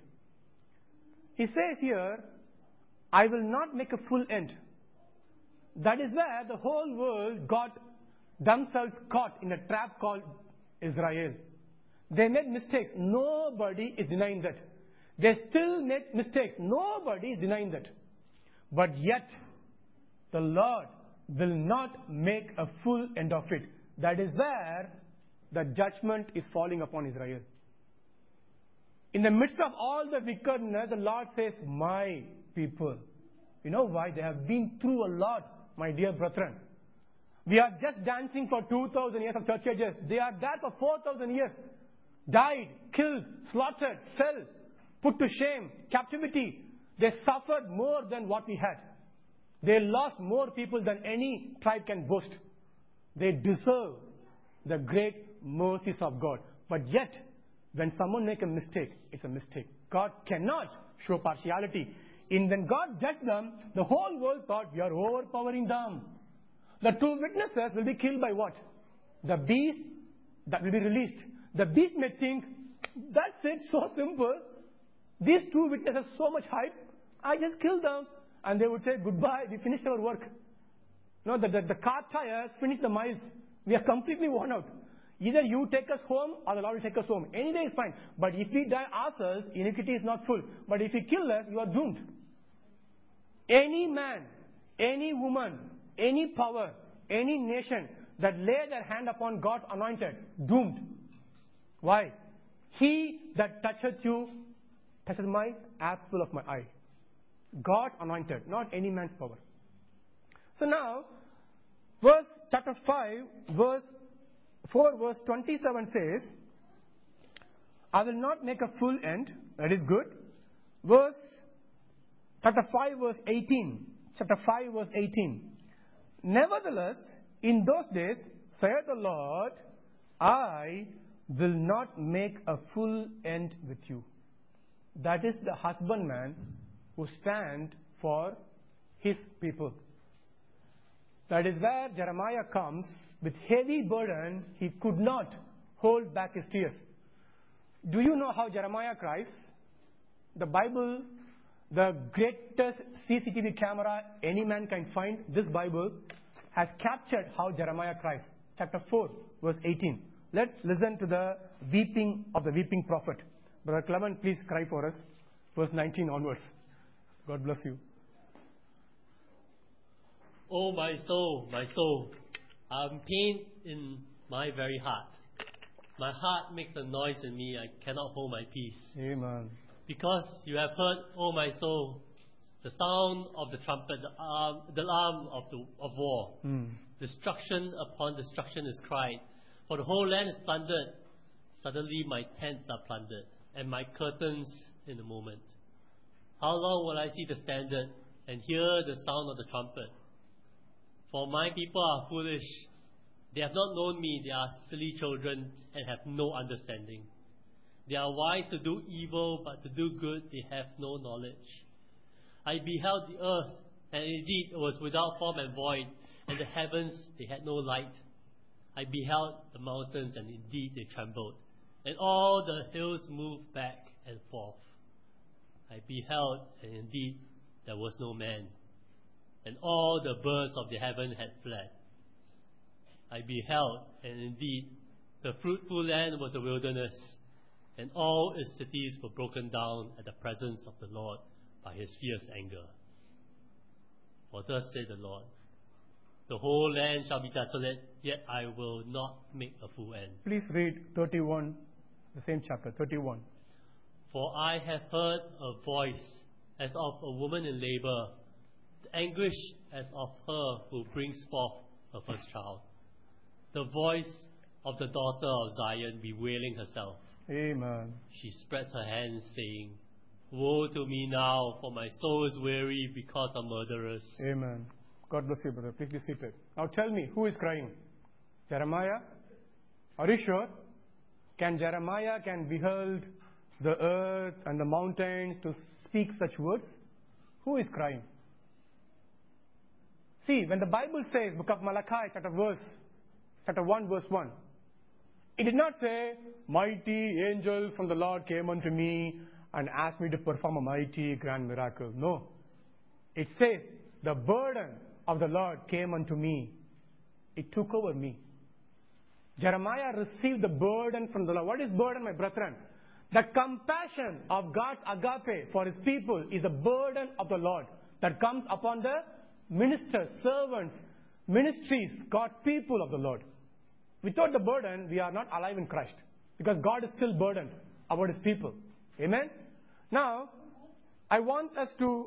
He says here, I will not make a full end. That is where the whole world got themselves caught in a trap called Israel. They made mistakes. Nobody is denying that. They still make mistakes. Nobody is denying that. But yet, the Lord will not make a full end of it. That is where the judgment is falling upon Israel. In the midst of all the wickedness, the Lord says, my people. You know why? They have been through a lot, my dear brethren. We are just dancing for two thousand years of church ages. They are there for four thousand years. Died, killed, slaughtered, fell, put to shame, captivity. They suffered more than what we had. They lost more people than any tribe can boast. They deserve the great mercies of God. But yet, when someone makes a mistake, it's a mistake. God cannot show partiality. And when God judged them, the whole world thought, we are overpowering them. The two witnesses will be killed by what? The beast that will be released. The beast may think, that's it, so simple. These two witnesses have so much hype. I just killed them. And they would say, goodbye, we finished our work. No, the, the, the car tires finished the miles. We are completely worn out. Either you take us home or the Lord will take us home. Any day is fine. But if we die ourselves, iniquity is not full. But if He kills us, you are doomed. Any man, any woman, any power, any nation that lay their hand upon God's anointed, doomed. Why? He that toucheth you touches my apple of my eye. God anointed, not any man's power. So now, verse chapter five, verse four, verse twenty-seven says, I will not make a full end. That is good. Verse chapter five, verse eighteen. Chapter five, verse eighteen. Nevertheless, in those days, saith the Lord, I will not make a full end with you. That is the husbandman who stand for his people. That is where Jeremiah comes with heavy burden. He could not hold back his tears. Do you know how Jeremiah cries? The Bible, the greatest C C T V camera any man can find, this Bible has captured how Jeremiah cries. Chapter four, verse eighteen. Let's listen to the weeping of the weeping prophet. Brother Clement, please cry for us. Verse nineteen onwards. God bless you. Oh, my soul, my soul, I am pained in my very heart. My heart makes a noise in me. I cannot hold my peace. Amen. Because you have heard, oh my soul, the sound of the trumpet, the alarm, the alarm of, the, of war. Mm. Destruction upon destruction is cried. For the whole land is plundered. Suddenly my tents are plundered, and my curtains in a moment. How long will I see the standard and hear the sound of the trumpet? For my people are foolish. They have not known me. They are silly children and have no understanding. They are wise to do evil, but to do good they have no knowledge. I beheld the earth, and indeed it was without form and void, and the heavens, they had no light. I beheld the mountains, and indeed they trembled, and all the hills moved back and forth. I beheld, and indeed there was no man, and all the birds of the heaven had fled. I beheld, and indeed the fruitful land was a wilderness, and all its cities were broken down at the presence of the Lord by his fierce anger. For thus said the Lord, the whole land shall be desolate, yet I will not make a full end. Please read thirty-one, the same chapter, thirty-one. For I have heard a voice as of a woman in labor, the anguish as of her who brings forth her first child, the voice of the daughter of Zion bewailing herself. Amen. She spreads her hands, saying, Woe to me now, for my soul is weary because of murderers. Amen. God bless you, brother. Please be seated. Now tell me, who is crying? Jeremiah? Are you sure? Can Jeremiah can behold the earth and the mountains to speak such words? Who is crying? See, when the Bible says, book of Malachi, chapter verse, chapter one, verse one, it did not say, mighty angel from the Lord came unto me and asked me to perform a mighty grand miracle. No. It says, the burden of the Lord came unto me. It took over me. Jeremiah received the burden from the Lord. What is burden, my brethren? The compassion of God's agape for his people is the burden of the Lord that comes upon the ministers, servants, ministries, God's people of the Lord. Without the burden, we are not alive in Christ, because God is still burdened about his people. Amen? Now, I want us to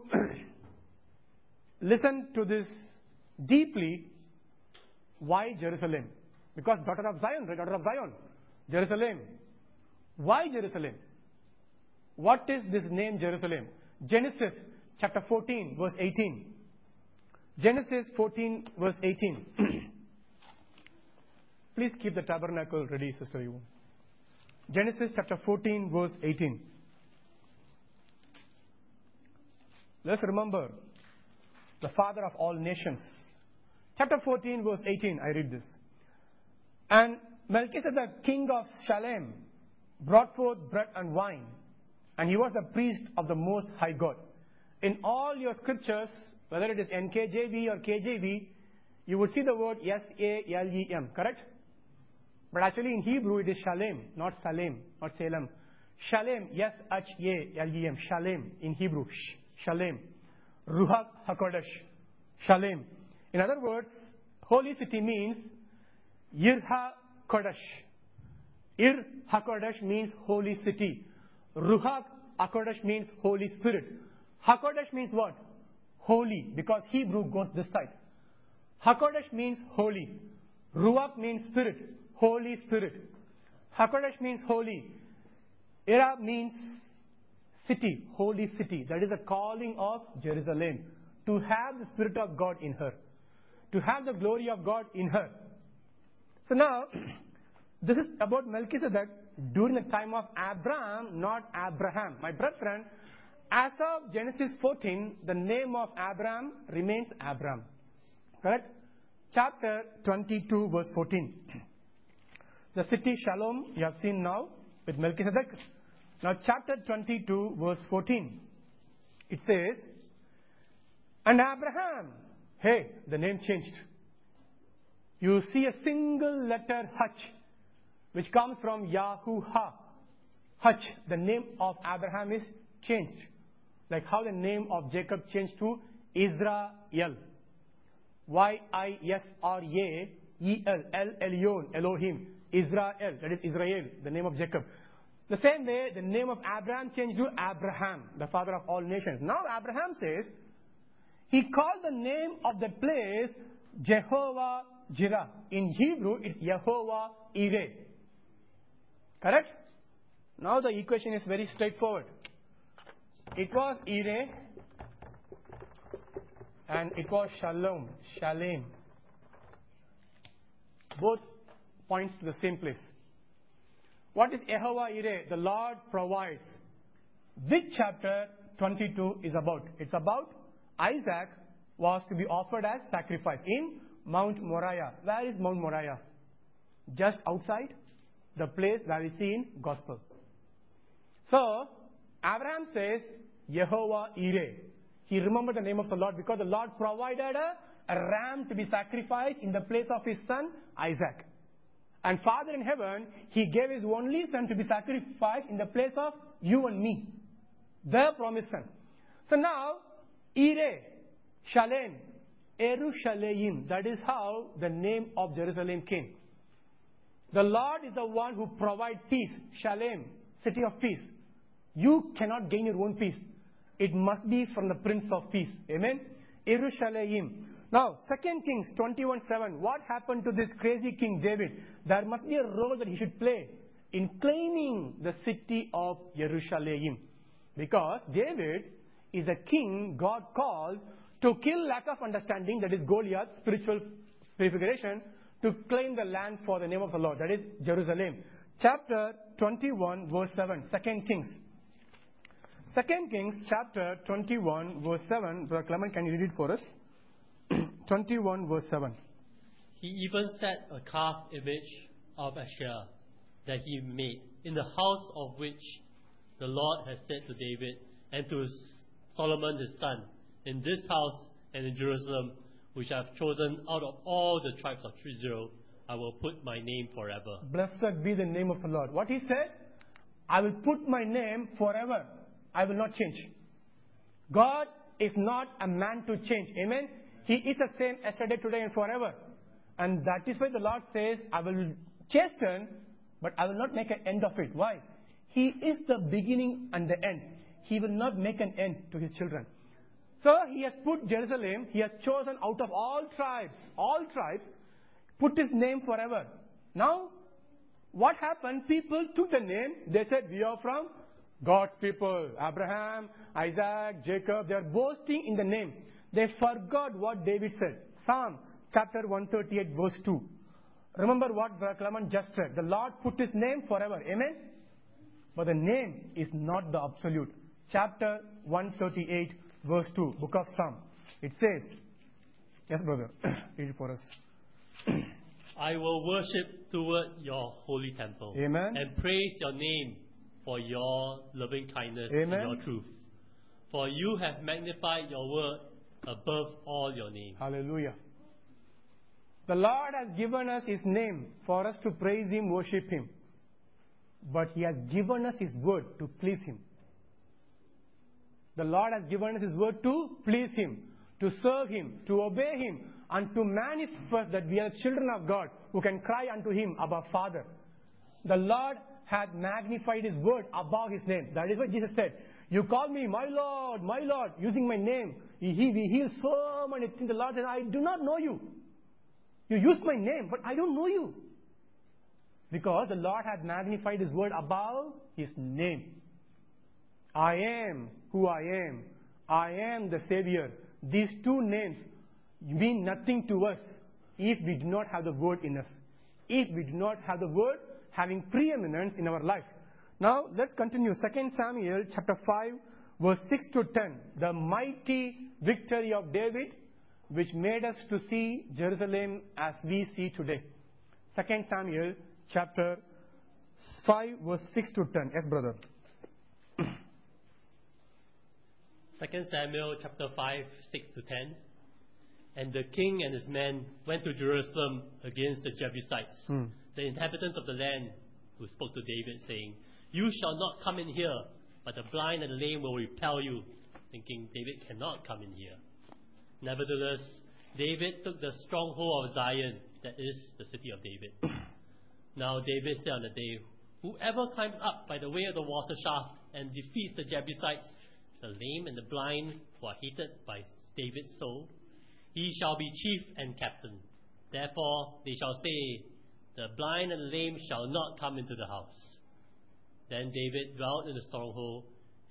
listen to this deeply. Why Jerusalem? Because daughter of Zion, right? Daughter of Zion. Jerusalem. Why Jerusalem? What is this name Jerusalem? Genesis chapter fourteen, verse eighteen. Genesis fourteen, verse eighteen. Please keep the tabernacle ready, Sister Ewan. Genesis chapter fourteen, verse eighteen. Let's remember the father of all nations. Chapter fourteen, verse eighteen, I read this. And Melchizedek, king of Shalem, brought forth bread and wine, and he was a priest of the Most High God. In all your scriptures, whether it is N K J V or K J V, you would see the word S A L E M, correct? But actually in Hebrew it is Shalem, not Salem, not Salem. Shalem, S H A L E M, Shalem in Hebrew, Sh, Shalem. Ruach HaKodesh, Shalem. In other words, holy city means Ir HaKodesh. Ir HaKodesh means holy city. Ruach HaKodesh means Holy Spirit. HaKodesh means what? Holy, because Hebrew goes this side. HaKodesh means holy. Ruach means spirit, Holy Spirit. HaKodesh means holy. Ira means city, holy city. That is the calling of Jerusalem. To have the Spirit of God in her. To have the glory of God in her. So now, this is about Melchizedek during the time of Abraham, not Abraham. My brethren, as of Genesis fourteen, the name of Abraham remains Abram. Correct? Chapter twenty-two, verse fourteen. The city Shalom, you have seen now with Melchizedek. Now chapter twenty-two, verse fourteen. It says, and Abraham, hey, the name changed. You see a single letter H, which comes from Yahuwah. H, the name of Abraham is changed. Like how the name of Jacob changed to Israel. Y I S R A E L, El Elyon, Elohim, Israel, that is Israel, the name of Jacob. The same way, the name of Abraham changed to Abraham, the father of all nations. Now Abraham says, he called the name of the place Jehovah Jireh. In Hebrew, it's Yehovah Ireh. Correct? Now the equation is very straightforward. It was Ire and it was Shalom, Shalem. Both points to the same place. What is Yehovah Ire? The Lord provides. Which chapter twenty-two is about? It's about Isaac was to be offered as sacrifice in Mount Moriah. Where is Mount Moriah? Just outside the place where we see in Gospel. So, Abraham says, Yehovah Ire. He remembered the name of the Lord because the Lord provided a, a ram to be sacrificed in the place of his son Isaac. And Father in heaven, He gave His only Son to be sacrificed in the place of you and me. The promised Son. So now, Ire, Shalem, Yerushalayim. That is how the name of Jerusalem came. The Lord is the one who provides peace. Shalem, city of peace. You cannot gain your own peace. It must be from the Prince of Peace. Amen? Yerushalayim. Now, Second Kings twenty-one seven. What happened to this crazy King David? There must be a role that he should play in claiming the city of Jerusalem. Because David is a king God called to kill lack of understanding, that is Goliath, spiritual prefiguration, to claim the land for the name of the Lord, that is Jerusalem. Chapter twenty-one, verse seven. Second Kings. Second Kings, chapter twenty-one, verse seven. Brother Clement, can you read it for us? twenty-one, verse seven. He even set a carved image of Asherah that he made in the house of which the Lord has said to David and to Solomon his son, in this house and in Jerusalem, which I have chosen out of all the tribes of Israel, I will put my name forever. Blessed be the name of the Lord. What he said? I will put my name forever. I will not change. God is not a man to change. Amen? He is the same yesterday, today, and forever. And that is why the Lord says, I will chasten, but I will not make an end of it. Why? He is the beginning and the end. He will not make an end to His children. So He has put Jerusalem, He has chosen out of all tribes, all tribes, put His name forever. Now, what happened? People took the name, they said, we are from God's people. Abraham, Isaac, Jacob, they are boasting in the name. They forgot what David said. Psalm chapter one thirty-eight, verse two. Remember what Brother Clement just read. The Lord put His name forever. Amen? But the name is not the absolute. Chapter one thirty-eight, verse two, book of Psalm. It says, yes, brother, read it for us. I will worship toward your holy temple. Amen. And praise your name for your loving kindness Amen. and your truth. For you have magnified your word above all your name. Hallelujah. The Lord has given us His name for us to praise Him, worship Him. But He has given us His word to please Him. The Lord has given us His word to please Him, to serve Him, to obey Him, and to manifest that we are children of God who can cry unto Him, Abba, Father. The Lord had magnified His word above His name. That is what Jesus said. You call me, my Lord, my Lord, using my name. He, he heals so many things. The Lord said, I do not know you. You use my name, but I don't know you. Because the Lord had magnified His word above His name. I am who I am. I am the Savior. These two names mean nothing to us if we do not have the word in us. If we do not have the word having preeminence in our life. Now, let's continue. Second Samuel chapter five, verse six to ten. The mighty victory of David, which made us to see Jerusalem as we see today. Second Samuel chapter five, verse six to ten. Yes, brother. Second Samuel chapter five, six to ten. And the king and his men went to Jerusalem against the Jebusites, Hmm. the inhabitants of the land, who spoke to David, saying, You shall not come in here, but the blind and the lame will repel you, thinking David cannot come in here. Nevertheless, David took the stronghold of Zion, that is the city of David. Now David said on the day, Whoever climbs up by the way of the water shaft and defeats the Jebusites, the lame and the blind, who are hated by David's soul, he shall be chief and captain. Therefore they shall say, The blind and the lame shall not come into the house. Then David dwelt in the stronghold,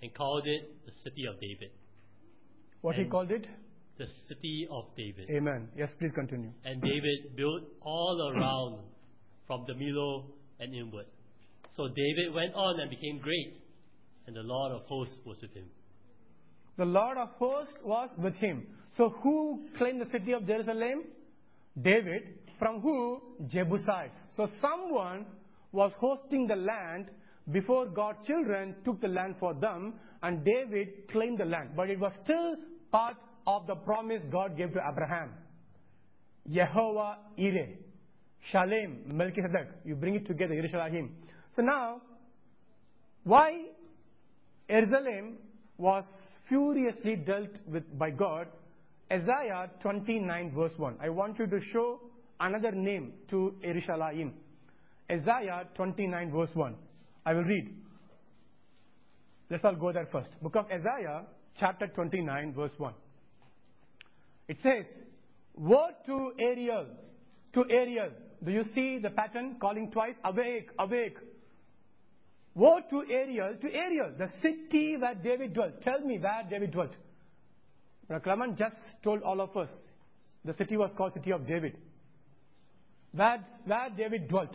and called it the city of David. What And he called it? The city of David. Amen. Yes, please continue. And David built all around from the Millo and inward. So David went on and became great, and the Lord of hosts was with him. The Lord of hosts was with him. So who claimed the city of Jerusalem? David. From who? Jebusites. So someone was hosting the land before God's children took the land for them, and David claimed the land. But it was still part of the promise God gave to Abraham. Yehovah Ireh, Shalem, Melchizedek. You bring it together, Yerushalayim. So now, why Jerusalem was furiously dealt with by God? Isaiah twenty-nine verse one. I want you to show another name to Yerushalayim. Isaiah twenty-nine verse one. I will read. Let's all go there first. Book of Isaiah, chapter twenty-nine, verse one. It says, woe to Ariel, to Ariel. Do you see the pattern calling twice? Awake, awake. Woe to Ariel, to Ariel, the city where David dwelt. Tell me where David dwelt. Brother Clement just told all of us the city was called City of David. Where, where David dwelt.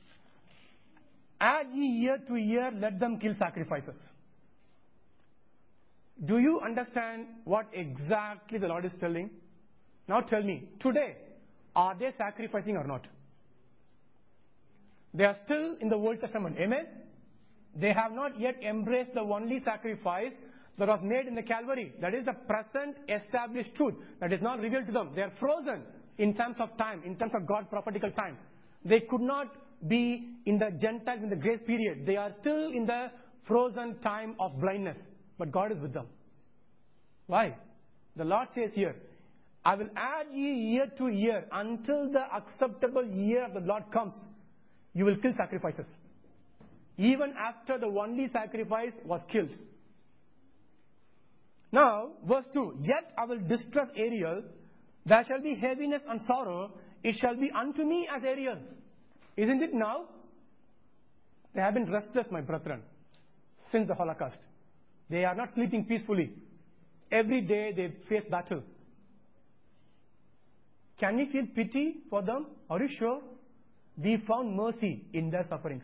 Add ye year to year, let them kill sacrifices. Do you understand what exactly the Lord is telling? Now tell me, today, are they sacrificing or not? They are still in the Old Testament. Amen? They have not yet embraced the only sacrifice that was made in the Calvary. That is the present established truth that is not revealed to them. They are frozen in terms of time, in terms of God's prophetical time. They could not be in the Gentiles in the grace period. They are still in the frozen time of blindness. But God is with them. Why? The Lord says here, I will add ye year to year until the acceptable year of the Lord comes. You will kill sacrifices. Even after the only sacrifice was killed. Now, verse two. Yet I will distress Ariel. There shall be heaviness and sorrow. It shall be unto me as Ariel. Isn't it now? They have been restless, my brethren, since the Holocaust. They are not sleeping peacefully. Every day they face battle. Can we feel pity for them? Are you sure? We found mercy in their sufferings.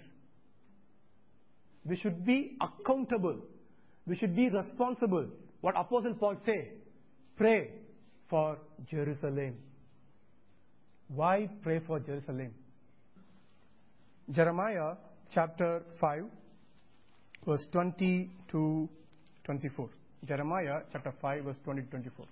We should be accountable. We should be responsible. What Apostle Paul say? Pray for Jerusalem. Why pray for Jerusalem? Jeremiah chapter five, verse twenty to twenty-four. Jeremiah chapter five, verse twenty to twenty-four.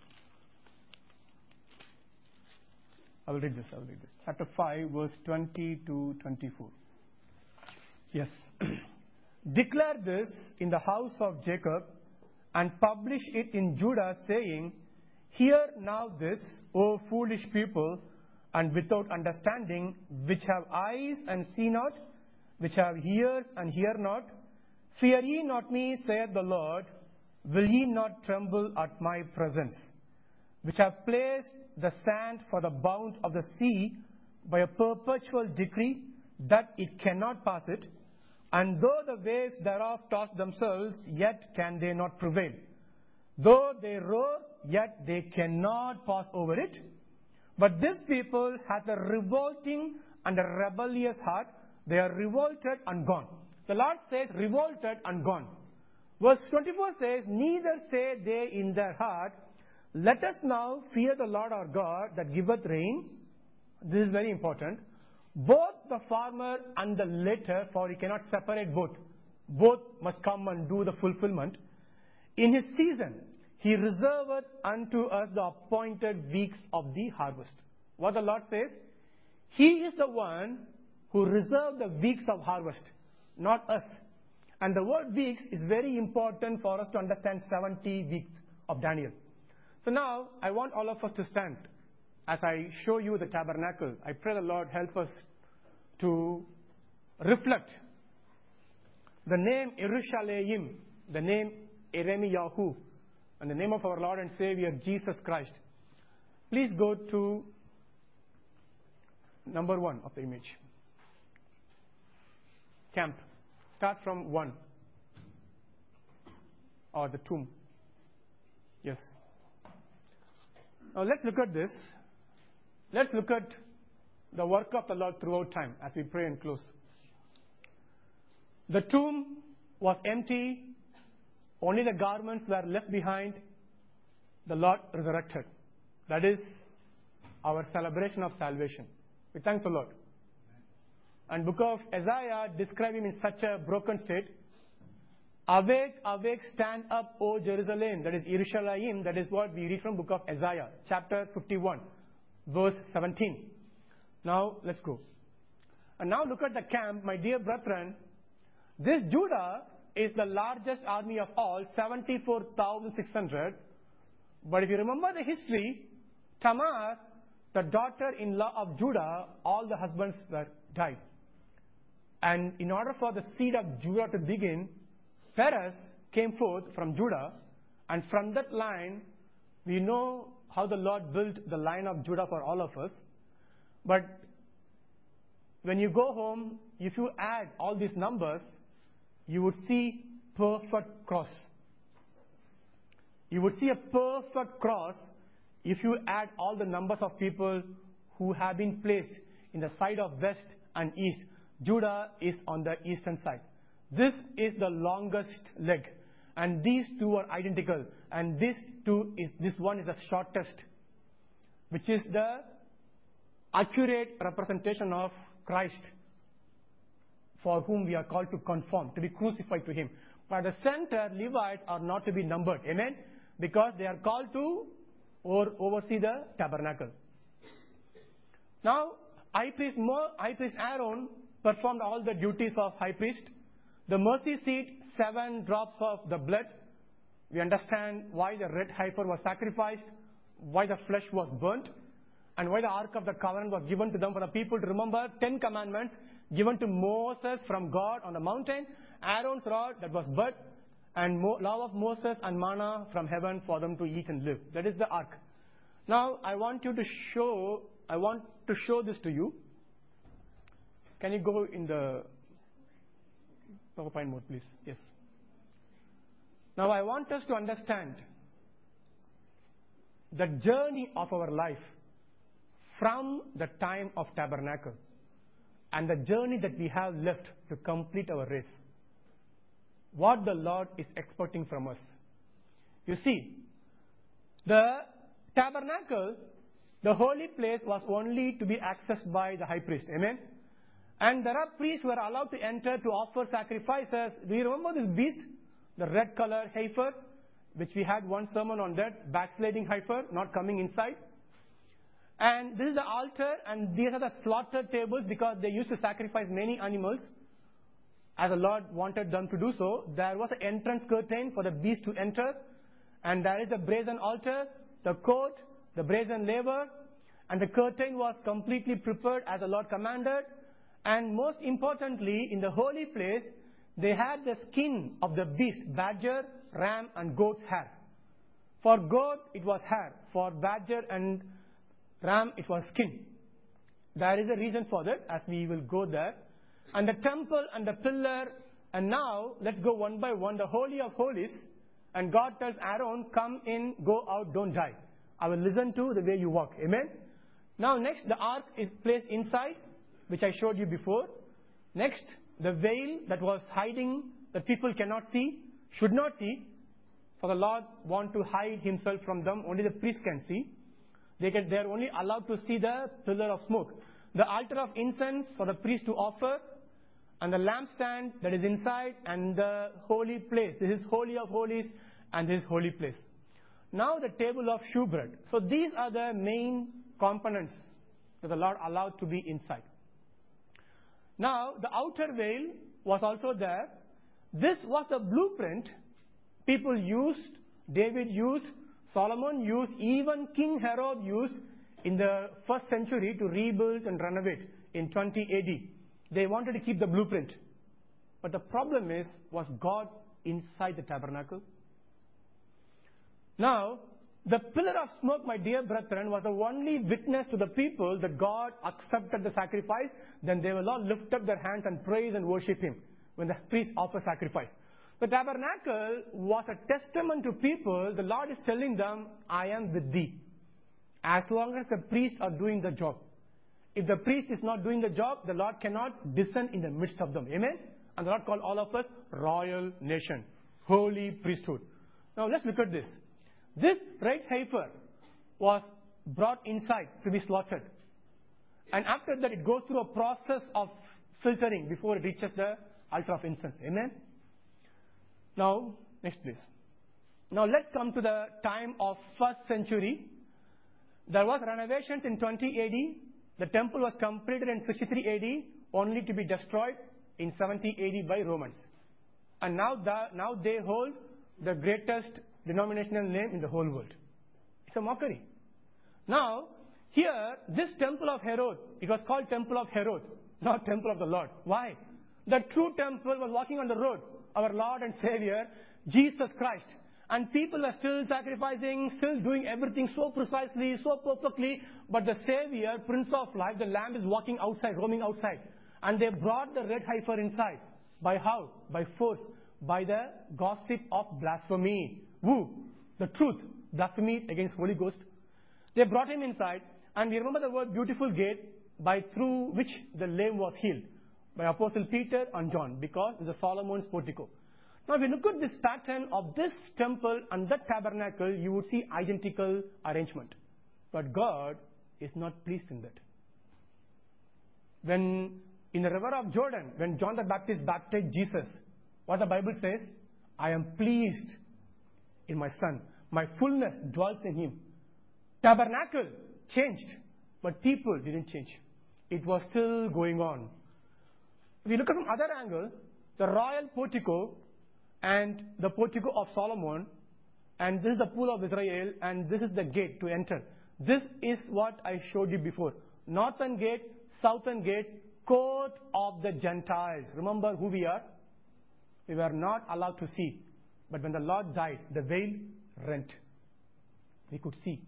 I will read this, I will read this. Chapter five, verse twenty to twenty-four. Yes. Declare this in the house of Jacob, and publish it in Judah, saying, hear now this, O foolish people, and without understanding, which have eyes and see not, which have ears and hear not. Fear ye not me, saith the Lord. Will ye not tremble at my presence? Which have placed the sand for the bound of the sea by a perpetual decree, that it cannot pass it. And though the waves thereof toss themselves, yet can they not prevail. Though they roar, yet they cannot pass over it. But this people hath a revolting and a rebellious heart. They are revolted and gone. The Lord says, revolted and gone. Verse twenty-four says, neither say they in their heart, let us now fear the Lord our God that giveth rain. This is very important. Both the former and the latter, for he cannot separate both. Both must come and do the fulfillment. In his season, he reserveth unto us the appointed weeks of the harvest. What the Lord says? He is the one who reserved the weeks of harvest, not us. And the word weeks is very important for us to understand seventy weeks of Daniel. So now, I want all of us to stand as I show you the tabernacle. I pray the Lord help us to reflect the name Yerushalayim, the name Eremiyahu, and the name of our Lord and Savior Jesus Christ. Please go to number one of the image. Camp. Start from one. or the tomb. Yes. Now let's look at this. Let's look at the work of the Lord throughout time as we pray and close. The tomb was empty. Only the garments were left behind. The Lord resurrected. That is our celebration of salvation. We thank the Lord. And book of Isaiah describes him in such a broken state. Awake, awake, stand up, O Jerusalem. That is Yerushalayim. That is what we read from book of Isaiah, chapter fifty-one, verse seventeen. Now, let's go. And now look at the camp, my dear brethren. This Judah is the largest army of all, seventy-four thousand six hundred. But if you remember the history, Tamar, the daughter-in-law of Judah, all the husbands were died. And in order for the seed of Judah to begin, Perez came forth from Judah, and from that line, we know how the Lord built the line of Judah for all of us. But when you go home, if you add all these numbers, you would see perfect cross. You would see a perfect cross if you add all the numbers of people who have been placed in the side of west and east. Judah is on the eastern side. This is the longest leg, and these two are identical, and this two is this one is the shortest, which is the accurate representation of Christ, for whom we are called to conform, to be crucified to him. But the center, Levites, are not to be numbered. Amen? Because they are called to or oversee the tabernacle. Now, high priest, Mo, high priest Aaron performed all the duties of high priest. The mercy seat, seven drops of the blood. We understand why the red heifer was sacrificed, why the flesh was burnt, and why the Ark of the Covenant was given to them for the people to remember. Ten commandments given to Moses from God on the mountain. Aaron's rod that was burnt, and Mo- law of Moses and manna from heaven for them to eat and live. That is the Ark. Now, I want you to show, I want to show this to you. Can you go in the PowerPoint mode, please? Yes. Now, I want us to understand the journey of our life from the time of tabernacle and the journey that we have left to complete our race. What the Lord is expecting from us. You see, the tabernacle, the holy place, was only to be accessed by the high priest. Amen? And there are priests who are allowed to enter to offer sacrifices. Do you remember this beast? The red color heifer, which we had one sermon on that, backsliding heifer, not coming inside. And this is the altar, and these are the slaughter tables because they used to sacrifice many animals. As the Lord wanted them to do so, there was an entrance curtain for the beast to enter. And there is a brazen altar, the coat, the brazen laver, and the curtain was completely prepared as the Lord commanded. And most importantly, in the holy place, they had the skin of the beast, badger, ram, and goat's hair. For goat, it was hair. For badger and ram, it was skin. There is a reason for that, as we will go there. And the temple and the pillar. And now, let's go one by one. The Holy of Holies. And God tells Aaron, come in, go out, don't die. I will listen to the way you walk. Amen? Now, next, the ark is placed inside, which I showed you before. Next, the veil that was hiding, that people cannot see, should not see. For the Lord want to hide himself from them. Only the priest can see. They can, they are only allowed to see the pillar of smoke. The altar of incense for the priest to offer. And the lampstand that is inside, and the holy place. This is Holy of Holies, and this is holy place. Now the table of shewbread. So these are the main components that the Lord allowed to be inside. Now the outer veil was also there. This was the blueprint people used, David used, Solomon used, even King Herod used in the first century to rebuild and renovate in twenty A D. They wanted to keep the blueprint. But the problem is, was God inside the tabernacle? Now, the pillar of smoke, my dear brethren, was the only witness to the people that God accepted the sacrifice. Then they will all lift up their hands and praise and worship him when the priest offers sacrifice. The tabernacle was a testament to people. The Lord is telling them, I am with thee. As long as the priests are doing the job. If the priest is not doing the job, the Lord cannot descend in the midst of them. Amen? And the Lord called all of us royal nation, holy priesthood. Now let's look at this. This red heifer was brought inside to be slaughtered. And after that it goes through a process of filtering before it reaches the altar of incense. Amen? Now, next please. Now let's come to the time of first century. There was renovations in twenty A D. The temple was completed in sixty-three A D, only to be destroyed in seventy A D by Romans. And now, the, now they hold the greatest denominational name in the whole world. It's a mockery. Now, here, this temple of Herod, it was called Temple of Herod, not Temple of the Lord. Why? The true temple was walking on the road. Our Lord and Savior, Jesus Christ. And people are still sacrificing, still doing everything so precisely, so perfectly. But the Savior, Prince of Life, the Lamb is walking outside, roaming outside. And they brought the red heifer inside. By how? By force. By the gossip of blasphemy. Woo! The truth. Blasphemy against Holy Ghost. They brought him inside. And we remember the word beautiful gate, by through which the lame was healed. By Apostle Peter and John, because it's a Solomon's portico. Now, if you look at this pattern of this temple and that tabernacle, you would see identical arrangement. But God is not pleased in that. When in the river of Jordan, when John the Baptist baptized Jesus, what the Bible says, I am pleased in my Son. My fullness dwells in him. Tabernacle changed, but people didn't change. It was still going on. If you look at from other angle, the royal portico and the portico of Solomon, and this is the pool of Israel, and this is the gate to enter. This is what I showed you before. Northern gate, southern gate, court of the Gentiles. Remember who we are? We were not allowed to see. But when the Lord died, the veil rent. We could see.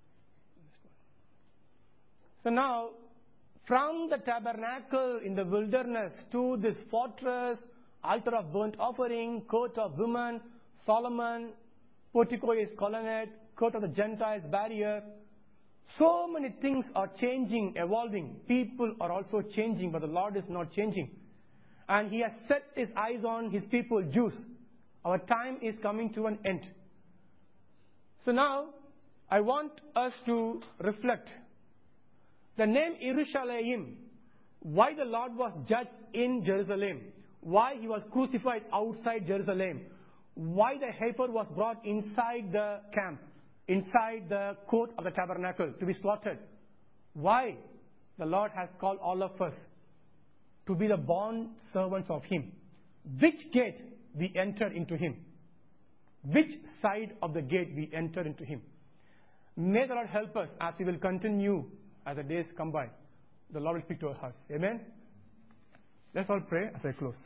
So now, from the tabernacle in the wilderness to this fortress, altar of burnt offering, court of women, Solomon, portico is colonnade, court of the Gentiles, barrier. So many things are changing, evolving. People are also changing, but the Lord is not changing. And He has set His eyes on His people, Jews. Our time is coming to an end. So now, I want us to reflect. The name Jerusalem, why the Lord was judged in Jerusalem, why He was crucified outside Jerusalem, why the heifer was brought inside the camp, inside the court of the tabernacle to be slaughtered, why the Lord has called all of us to be the bond servants of Him. Which gate we enter into Him? Which side of the gate we enter into Him? May the Lord help us as we will continue as the days come by. The Lord will speak to our hearts. Amen? Let's all pray as I close.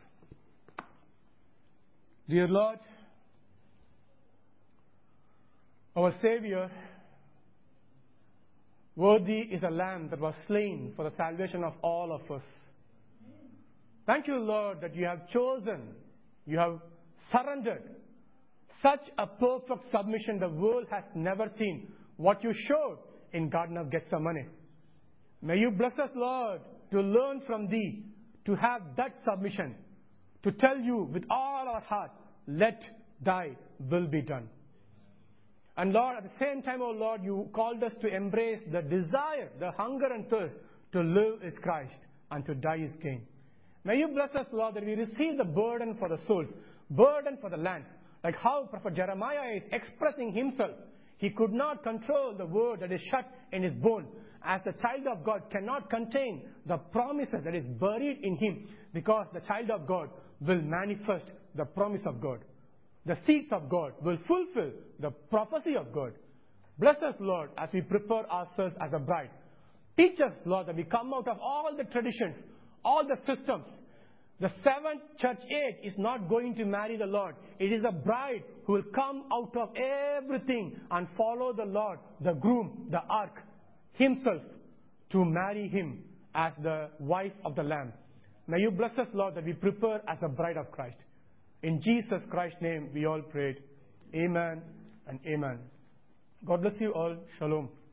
Dear Lord, our Savior, worthy is the Lamb that was slain for the salvation of all of us. Thank you, Lord, that you have chosen, you have surrendered such a perfect submission the world has never seen. What you showed in Garden of Gethsemane. May you bless us, Lord, to learn from Thee, to have that submission, to tell you with all our heart, let Thy will be done. And Lord, at the same time, oh Lord, you called us to embrace the desire, the hunger and thirst to live is Christ and to die is gain. May you bless us, Lord, that we receive the burden for the souls, burden for the land. Like how Prophet Jeremiah is expressing himself. He could not control the word that is shut in his bone. As the child of God cannot contain the promises that is buried in him, because the child of God will manifest the promise of God. The seeds of God will fulfill the prophecy of God. Bless us, Lord, as we prepare ourselves as a bride. Teach us, Lord, that we come out of all the traditions, all the systems. The seventh church age is not going to marry the Lord. It is a bride who will come out of everything and follow the Lord, the groom, the ark, himself, to marry him as the wife of the Lamb. May you bless us, Lord, that we prepare as a bride of Christ. In Jesus Christ's name we all prayed. Amen and amen. God bless you all. Shalom.